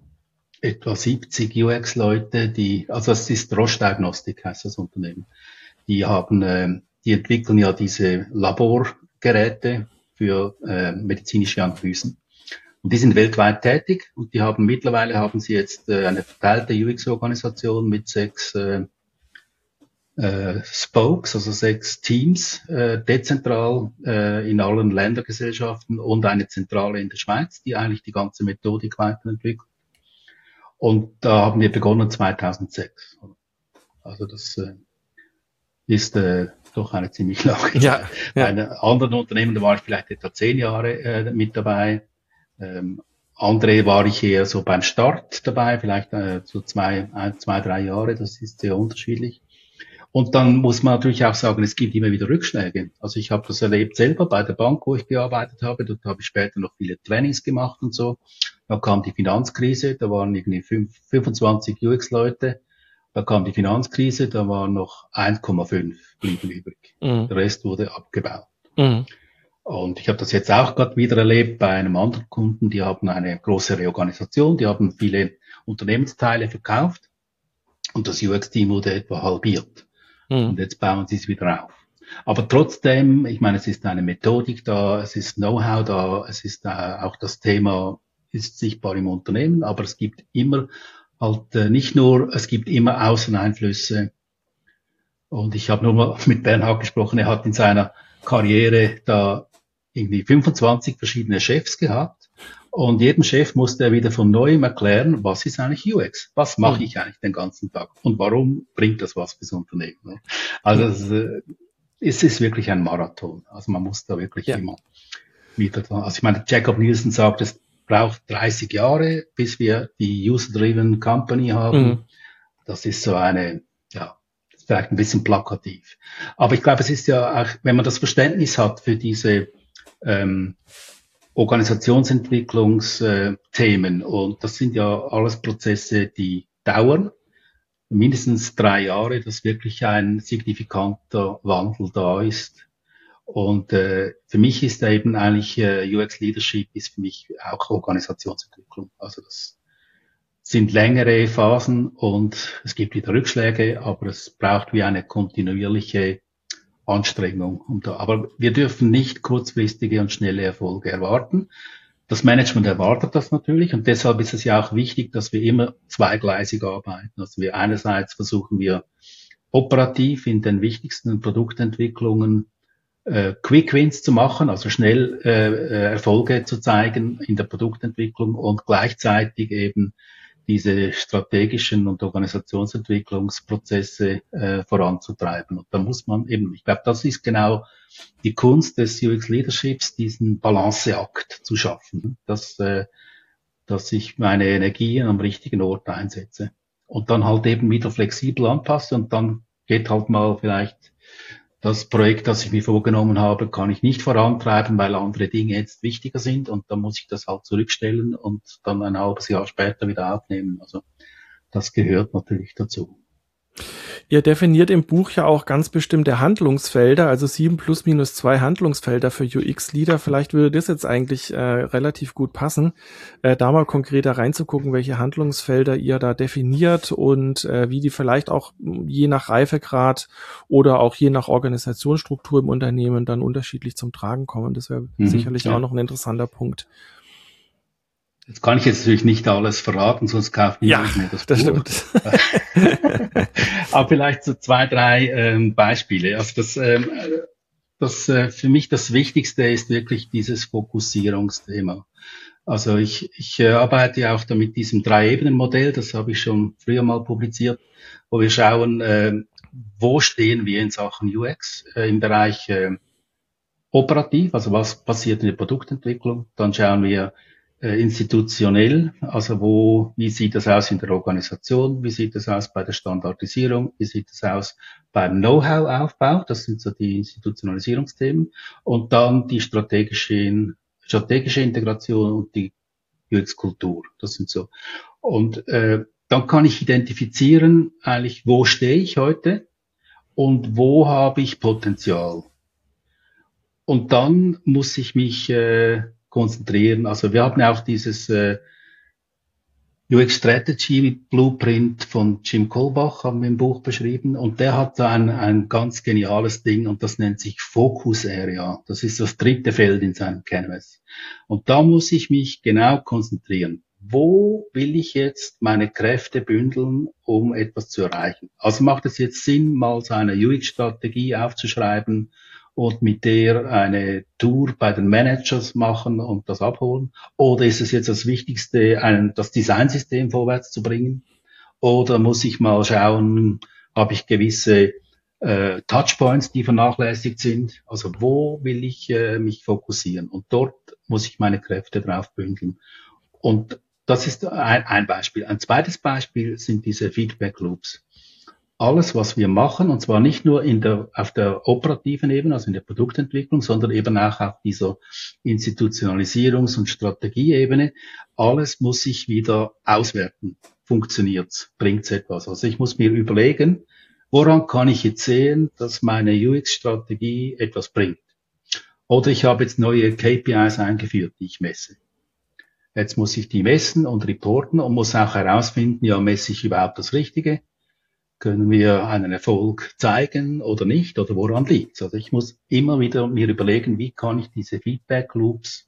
etwa 70 UX-Leute, also das ist Roche Diagnostik, heißt das Unternehmen. Die entwickeln ja diese Laborgeräte für medizinische Analysen. Und die sind weltweit tätig und mittlerweile haben sie jetzt eine verteilte UX-Organisation mit 6 Spokes, also 6 Teams, dezentral in allen Ländergesellschaften und eine Zentrale in der Schweiz, die eigentlich die ganze Methodik weiterentwickelt. Und da haben wir begonnen 2006. Also das ist doch eine ziemlich lange Zeit. Ja. Bei einem anderen Unternehmen, da war ich vielleicht etwa 10 Jahre mit dabei. Andere war ich eher so beim Start dabei, vielleicht so 2-3 Jahre, das ist sehr unterschiedlich. Und dann muss man natürlich auch sagen, es gibt immer wieder Rückschläge. Also ich habe das erlebt selber bei der Bank, wo ich gearbeitet habe. Dort habe ich später noch viele Trainings gemacht und so. Da kam die Finanzkrise, da waren irgendwie 25 UX-Leute. Da kam die Finanzkrise, da waren noch 1,5 blieben übrig. Der Rest wurde abgebaut. Und ich habe das jetzt auch gerade wieder erlebt bei einem anderen Kunden, die haben eine große Reorganisation, die haben viele Unternehmensteile verkauft und das UX-Team wurde etwa halbiert. Und jetzt bauen sie es wieder auf. Aber trotzdem, ich meine, es ist eine Methodik da, es ist Know-how da, es ist auch das Thema ist sichtbar im Unternehmen, aber es gibt immer halt nicht nur, es gibt immer Außeneinflüsse. Und ich habe nur mal mit Bernhard gesprochen, er hat in seiner Karriere da irgendwie 25 verschiedene Chefs gehabt. Und jedem Chef musste er wieder von Neuem erklären, was ist eigentlich UX? Was mache ich eigentlich den ganzen Tag? Und warum bringt das was fürs Unternehmen? Also es ist wirklich ein Marathon. Also man muss da wirklich immer wieder dran. Also ich meine, Jacob Nielsen sagt, es braucht 30 Jahre, bis wir die User-Driven Company haben. Das ist so eine, vielleicht ein bisschen plakativ. Aber ich glaube, es ist ja auch, wenn man das Verständnis hat für diese Organisationsentwicklungsthemen, und das sind ja alles Prozesse, die dauern, mindestens 3 Jahre, dass wirklich ein signifikanter Wandel da ist. Und für mich ist da eben eigentlich UX Leadership ist für mich auch Organisationsentwicklung. Also das sind längere Phasen und es gibt wieder Rückschläge, aber es braucht wie eine kontinuierliche Anstrengung. Aber wir dürfen nicht kurzfristige und schnelle Erfolge erwarten. Das Management erwartet das natürlich und deshalb ist es ja auch wichtig, dass wir immer zweigleisig arbeiten. Also wir einerseits versuchen wir operativ in den wichtigsten Produktentwicklungen Quick Wins zu machen, also schnell Erfolge zu zeigen in der Produktentwicklung und gleichzeitig eben diese strategischen und Organisationsentwicklungsprozesse voranzutreiben. Und da muss man eben, ich glaube, das ist genau die Kunst des UX Leaderships, diesen Balanceakt zu schaffen, dass ich meine Energien am richtigen Ort einsetze und dann halt eben wieder flexibel anpasse und dann geht halt mal vielleicht das Projekt, das ich mir vorgenommen habe, kann ich nicht vorantreiben, weil andere Dinge jetzt wichtiger sind und dann muss ich das halt zurückstellen und dann ein halbes Jahr später wieder aufnehmen. Also das gehört natürlich dazu. Ihr definiert im Buch ja auch ganz bestimmte Handlungsfelder, also 7 plus minus 2 Handlungsfelder für UX-Leader. Vielleicht würde das jetzt eigentlich relativ gut passen, da mal konkreter reinzugucken, welche Handlungsfelder ihr da definiert und wie die vielleicht auch je nach Reifegrad oder auch je nach Organisationsstruktur im Unternehmen dann unterschiedlich zum Tragen kommen. Das wäre sicherlich auch noch ein interessanter Punkt. Jetzt kann ich jetzt natürlich nicht alles verraten, sonst kauft niemand mehr das Buch. Stimmt. Aber vielleicht so 2, 3 Beispiele. Also das für mich das Wichtigste ist wirklich dieses Fokussierungsthema. Also ich arbeite ja auch da mit diesem 3-Ebenen-Modell, das habe ich schon früher mal publiziert, wo wir schauen, wo stehen wir in Sachen UX im Bereich operativ, also was passiert in der Produktentwicklung. Dann schauen wir institutionell, also wie sieht das aus in der Organisation, wie sieht das aus bei der Standardisierung, wie sieht das aus beim Know-how-Aufbau, das sind so die Institutionalisierungsthemen, und dann die strategische Integration und die UX-Kultur, das sind so. Und dann kann ich identifizieren, eigentlich, wo stehe ich heute und wo habe ich Potenzial. Und dann muss ich mich konzentrieren. Also wir haben auch dieses UX Strategy Blueprint von Jim Kolbach haben wir im Buch beschrieben und der hat da ein ganz geniales Ding und das nennt sich Focus Area. Das ist das 3. Feld in seinem Canvas. Und da muss ich mich genau konzentrieren. Wo will ich jetzt meine Kräfte bündeln, um etwas zu erreichen? Also macht es jetzt Sinn, mal so eine UX-Strategie aufzuschreiben und mit der eine Tour bei den Managers machen und das abholen? Oder ist es jetzt das Wichtigste, das Designsystem vorwärts zu bringen? Oder muss ich mal schauen, habe ich gewisse Touchpoints, die vernachlässigt sind? Also wo will ich mich fokussieren? Und dort muss ich meine Kräfte drauf bündeln. Und das ist ein Beispiel. Ein zweites Beispiel sind diese Feedback Loops. Alles, was wir machen, und zwar nicht nur auf der operativen Ebene, also in der Produktentwicklung, sondern eben auch auf dieser Institutionalisierungs- und Strategieebene, alles muss sich wieder auswerten. Funktioniert's? Bringt's etwas? Also ich muss mir überlegen, woran kann ich jetzt sehen, dass meine UX-Strategie etwas bringt? Oder ich habe jetzt neue KPIs eingeführt, die ich messe. Jetzt muss ich die messen und reporten und muss auch herausfinden, ja, messe ich überhaupt das Richtige? können wir einen Erfolg zeigen oder nicht oder woran liegt es? Also ich muss immer wieder mir überlegen, wie kann ich diese Feedback Loops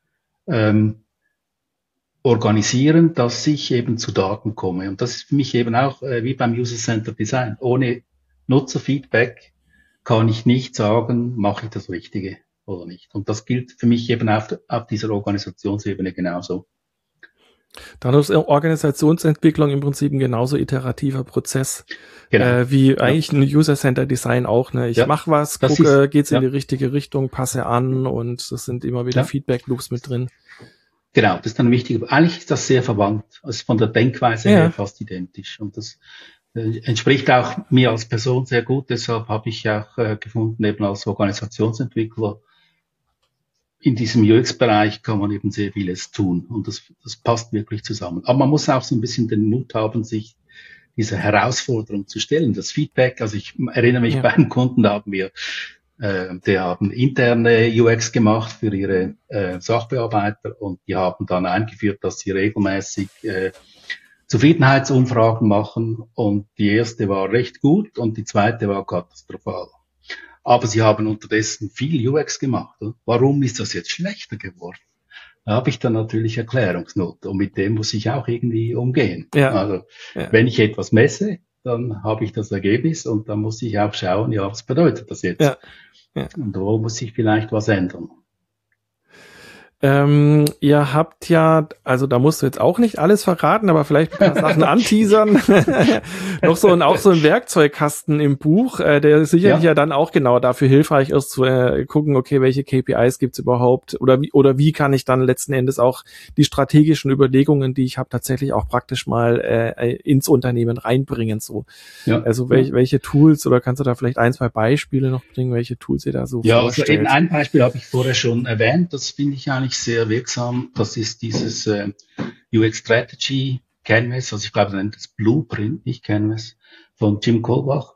organisieren, dass ich eben zu Daten komme. Und das ist für mich eben auch wie beim User-Centered Design. Ohne Nutzerfeedback kann ich nicht sagen, mache ich das Richtige oder nicht. Und das gilt für mich eben auf dieser Organisationsebene genauso. Dann ist Organisationsentwicklung im Prinzip ein genauso iterativer Prozess, Genau. wie eigentlich ein User-Centered Design auch. Ne? Ich mache was, gucke, geht's in die richtige Richtung, passe an und das sind immer wieder Feedback-Loops mit drin. Genau, das ist dann wichtig. Eigentlich ist das sehr verwandt, also von der Denkweise her fast identisch. Und das entspricht auch mir als Person sehr gut. Deshalb habe ich auch gefunden, eben als Organisationsentwickler, in diesem UX-Bereich kann man eben sehr vieles tun. Und das passt wirklich zusammen. Aber man muss auch so ein bisschen den Mut haben, sich dieser Herausforderung zu stellen. Das Feedback, also ich erinnere mich bei einem Kunden, da haben wir die haben interne UX gemacht für ihre Sachbearbeiter und die haben dann eingeführt, dass sie regelmäßig Zufriedenheitsumfragen machen und die erste war recht gut und die zweite war katastrophal. Aber sie haben unterdessen viel UX gemacht. Oder? Warum ist das jetzt schlechter geworden? Da habe ich dann natürlich Erklärungsnot und mit dem muss ich auch irgendwie umgehen. Also wenn ich etwas messe, dann habe ich das Ergebnis und dann muss ich auch schauen, was bedeutet das jetzt? Und wo muss ich vielleicht was ändern? Ihr habt also da musst du jetzt auch nicht alles verraten, aber vielleicht ein paar Sachen anteasern. Auch so ein Werkzeugkasten im Buch, der sicherlich ja dann auch genau dafür hilfreich ist, zu gucken, okay, welche KPIs gibt's überhaupt oder wie kann ich dann letzten Endes auch die strategischen Überlegungen, die ich habe, tatsächlich auch praktisch mal ins Unternehmen reinbringen. So. Also welche Tools, oder kannst du da vielleicht 1, 2 Beispiele noch bringen, welche Tools ihr da so vorstellt? Also eben ein Beispiel habe ich vorher schon erwähnt, das finde ich eigentlich sehr wirksam. Das ist dieses UX Strategy Canvas, also ich glaube, man nennt das Blueprint, nicht Canvas, von Jim Kolbach.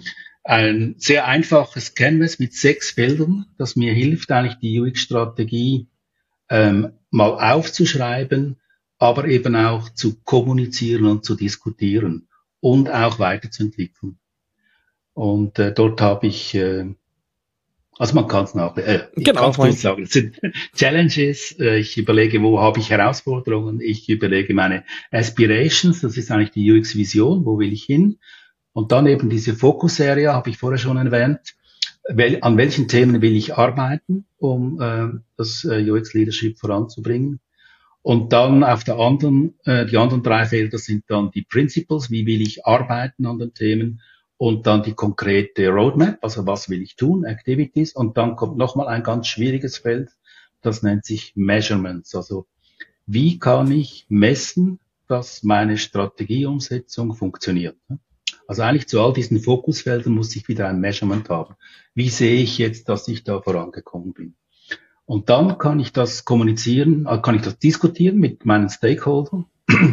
Ein sehr einfaches Canvas mit 6 Feldern, das mir hilft, eigentlich die UX-Strategie mal aufzuschreiben, aber eben auch zu kommunizieren und zu diskutieren und auch weiterzuentwickeln. Und dort habe ich also man kann es sagen, es sind Challenges, ich überlege, wo habe ich Herausforderungen, ich überlege meine Aspirations, das ist eigentlich die UX-Vision, wo will ich hin? Und dann eben diese Focus Area, habe ich vorher schon erwähnt, an welchen Themen will ich arbeiten, um das UX-Leadership voranzubringen. Und dann auf der anderen, die anderen 3 Felder sind dann die Principles, wie will ich arbeiten an den Themen. Und dann die konkrete Roadmap, also was will ich tun, Activities. Und dann kommt nochmal ein ganz schwieriges Feld, das nennt sich Measurements. Also wie kann ich messen, dass meine Strategieumsetzung funktioniert? Also eigentlich zu all diesen Fokusfeldern muss ich wieder ein Measurement haben. Wie sehe ich jetzt, dass ich da vorangekommen bin? Und dann kann ich das kommunizieren, kann ich das diskutieren mit meinen Stakeholdern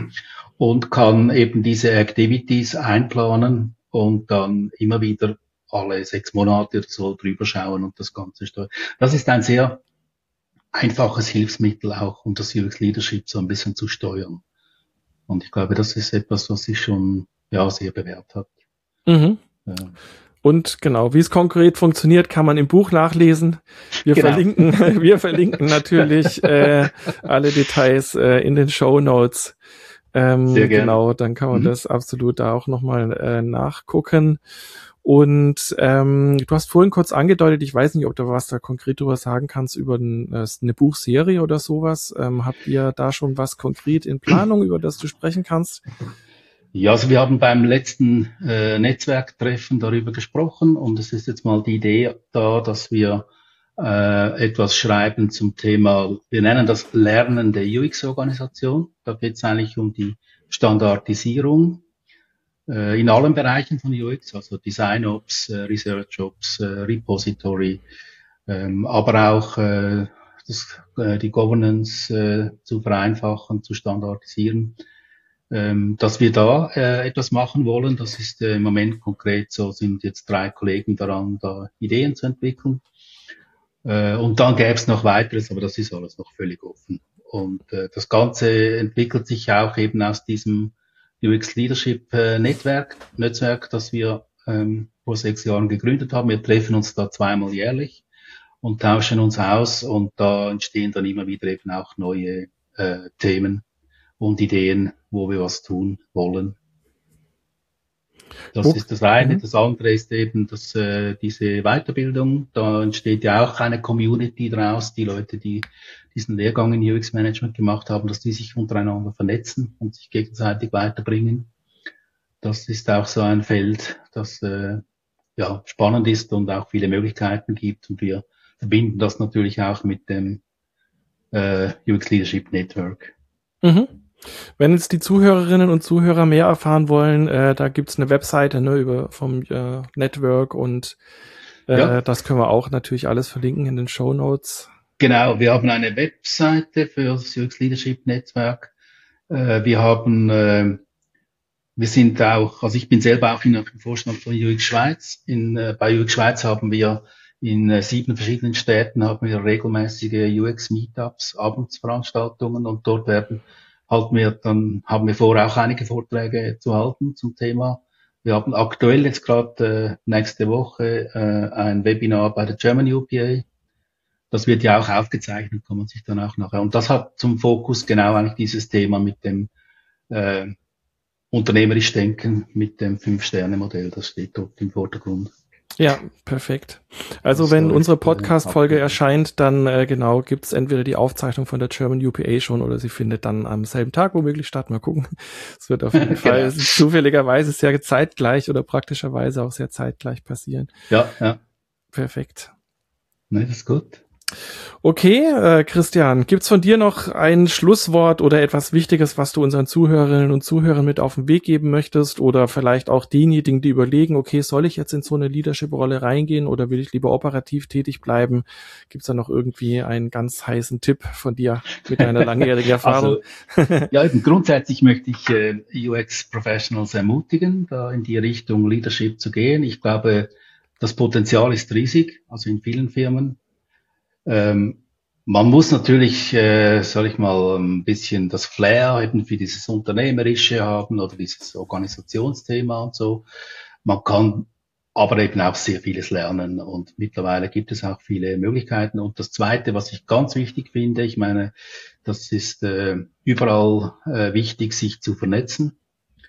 und kann eben diese Activities einplanen und dann immer wieder alle 6 Monate oder so drüber schauen und das Ganze steuern. Das ist ein sehr einfaches Hilfsmittel auch, um das UX Leadership so ein bisschen zu steuern. Und ich glaube, das ist etwas, was sich schon sehr bewährt hat. Mhm. Und genau, wie es konkret funktioniert, kann man im Buch nachlesen. Wir verlinken natürlich alle Details in den Shownotes. Sehr gerne. Genau, dann kann man das absolut da auch nochmal nachgucken. Und du hast vorhin kurz angedeutet, ich weiß nicht, ob du was da konkret drüber sagen kannst, über eine Buchserie oder sowas. Habt ihr da schon was konkret in Planung, über das du sprechen kannst? Ja, also wir haben beim letzten Netzwerktreffen darüber gesprochen und es ist jetzt mal die Idee da, dass wir etwas schreiben zum Thema, wir nennen das lernende UX-Organisation. Da geht es eigentlich um die Standardisierung in allen Bereichen von UX, also Design Ops, Research Ops, Repository, aber auch die Governance zu vereinfachen, zu standardisieren. Dass wir da etwas machen wollen, das ist im Moment konkret so, sind jetzt 3 Kollegen daran, da Ideen zu entwickeln. Und dann gäbe es noch weiteres, aber das ist alles noch völlig offen. Und das Ganze entwickelt sich auch eben aus diesem UX Leadership Netzwerk, das wir vor 6 Jahren gegründet haben. Wir treffen uns da zweimal jährlich und tauschen uns aus, und da entstehen dann immer wieder eben auch neue Themen und Ideen, wo wir was tun wollen. Das ist das eine. Das andere ist eben diese Weiterbildung. Da entsteht ja auch eine Community draus. Die Leute, die diesen Lehrgang in UX Management gemacht haben, dass die sich untereinander vernetzen und sich gegenseitig weiterbringen. Das ist auch so ein Feld, das spannend ist und auch viele Möglichkeiten gibt. Und wir verbinden das natürlich auch mit dem UX Leadership Network. Mhm. Wenn jetzt die Zuhörerinnen und Zuhörer mehr erfahren wollen, da gibt's eine Webseite vom Network, und das können wir auch natürlich alles verlinken in den Shownotes. Genau, wir haben eine Webseite für das UX Leadership Netzwerk. Wir sind auch, also ich bin selber auch im Vorstand von UX Schweiz. Bei UX Schweiz haben wir in 7 verschiedenen Städten regelmäßige UX Meetups, Abendsveranstaltungen, und dort haben wir vor, auch einige Vorträge zu halten zum Thema. Wir haben aktuell jetzt gerade nächste Woche ein Webinar bei der German UPA. Das wird ja auch aufgezeichnet, kann man sich dann auch nachher. Und das hat zum Fokus genau eigentlich dieses Thema mit dem unternehmerisch Denken, mit dem 5-Sterne-Modell. Das steht dort im Vordergrund. Ja, perfekt. Also wenn unsere Podcast-Folge erscheint, dann gibt's entweder die Aufzeichnung von der German UPA schon, oder sie findet dann am selben Tag womöglich statt. Mal gucken. Es wird auf jeden Fall zufälligerweise sehr zeitgleich oder praktischerweise auch sehr zeitgleich passieren. Ja. Perfekt. Ne, das ist gut. Okay, Christian, gibt's von dir noch ein Schlusswort oder etwas Wichtiges, was du unseren Zuhörerinnen und Zuhörern mit auf den Weg geben möchtest, oder vielleicht auch diejenigen, die überlegen, okay, soll ich jetzt in so eine Leadership-Rolle reingehen oder will ich lieber operativ tätig bleiben? Gibt's da noch irgendwie einen ganz heißen Tipp von dir mit deiner langjährigen Erfahrung? Eben grundsätzlich möchte ich UX-Professionals ermutigen, da in die Richtung Leadership zu gehen. Ich glaube, das Potenzial ist riesig, also in vielen Firmen. Man muss natürlich, ein bisschen das Flair eben für dieses Unternehmerische haben oder dieses Organisationsthema und so. Man kann aber eben auch sehr vieles lernen, und mittlerweile gibt es auch viele Möglichkeiten. Und das Zweite, was ich ganz wichtig finde, ich meine, das ist überall wichtig, sich zu vernetzen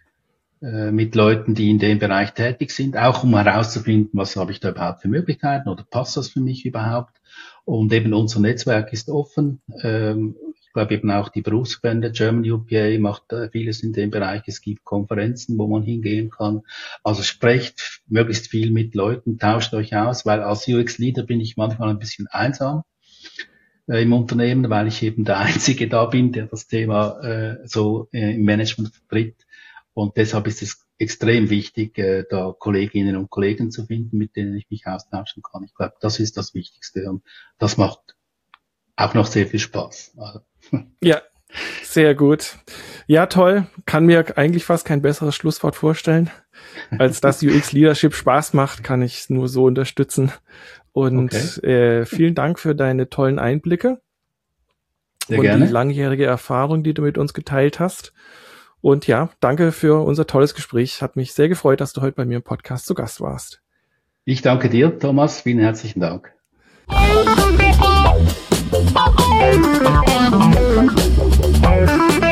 mit Leuten, die in dem Bereich tätig sind, auch um herauszufinden, was habe ich da überhaupt für Möglichkeiten oder passt das für mich überhaupt. Und eben unser Netzwerk ist offen. Ich glaube eben auch die Berufsverbände, German UPA macht vieles in dem Bereich. Es gibt Konferenzen, wo man hingehen kann. Also sprecht möglichst viel mit Leuten, tauscht euch aus, weil als UX-Leader bin ich manchmal ein bisschen einsam im Unternehmen, weil ich eben der Einzige da bin, der das Thema im Management vertritt. Und deshalb ist es extrem wichtig, da Kolleginnen und Kollegen zu finden, mit denen ich mich austauschen kann. Ich glaube, das ist das Wichtigste, und das macht auch noch sehr viel Spaß. Ja, sehr gut. Ja, toll. Kann mir eigentlich fast kein besseres Schlusswort vorstellen. Als dass UX Leadership Spaß macht, kann ich nur so unterstützen. Und vielen Dank für deine tollen Einblicke. Sehr gerne. Die langjährige Erfahrung, die du mit uns geteilt hast. Und ja, danke für unser tolles Gespräch. Hat mich sehr gefreut, dass du heute bei mir im Podcast zu Gast warst. Ich danke dir, Thomas. Vielen herzlichen Dank. Thank you.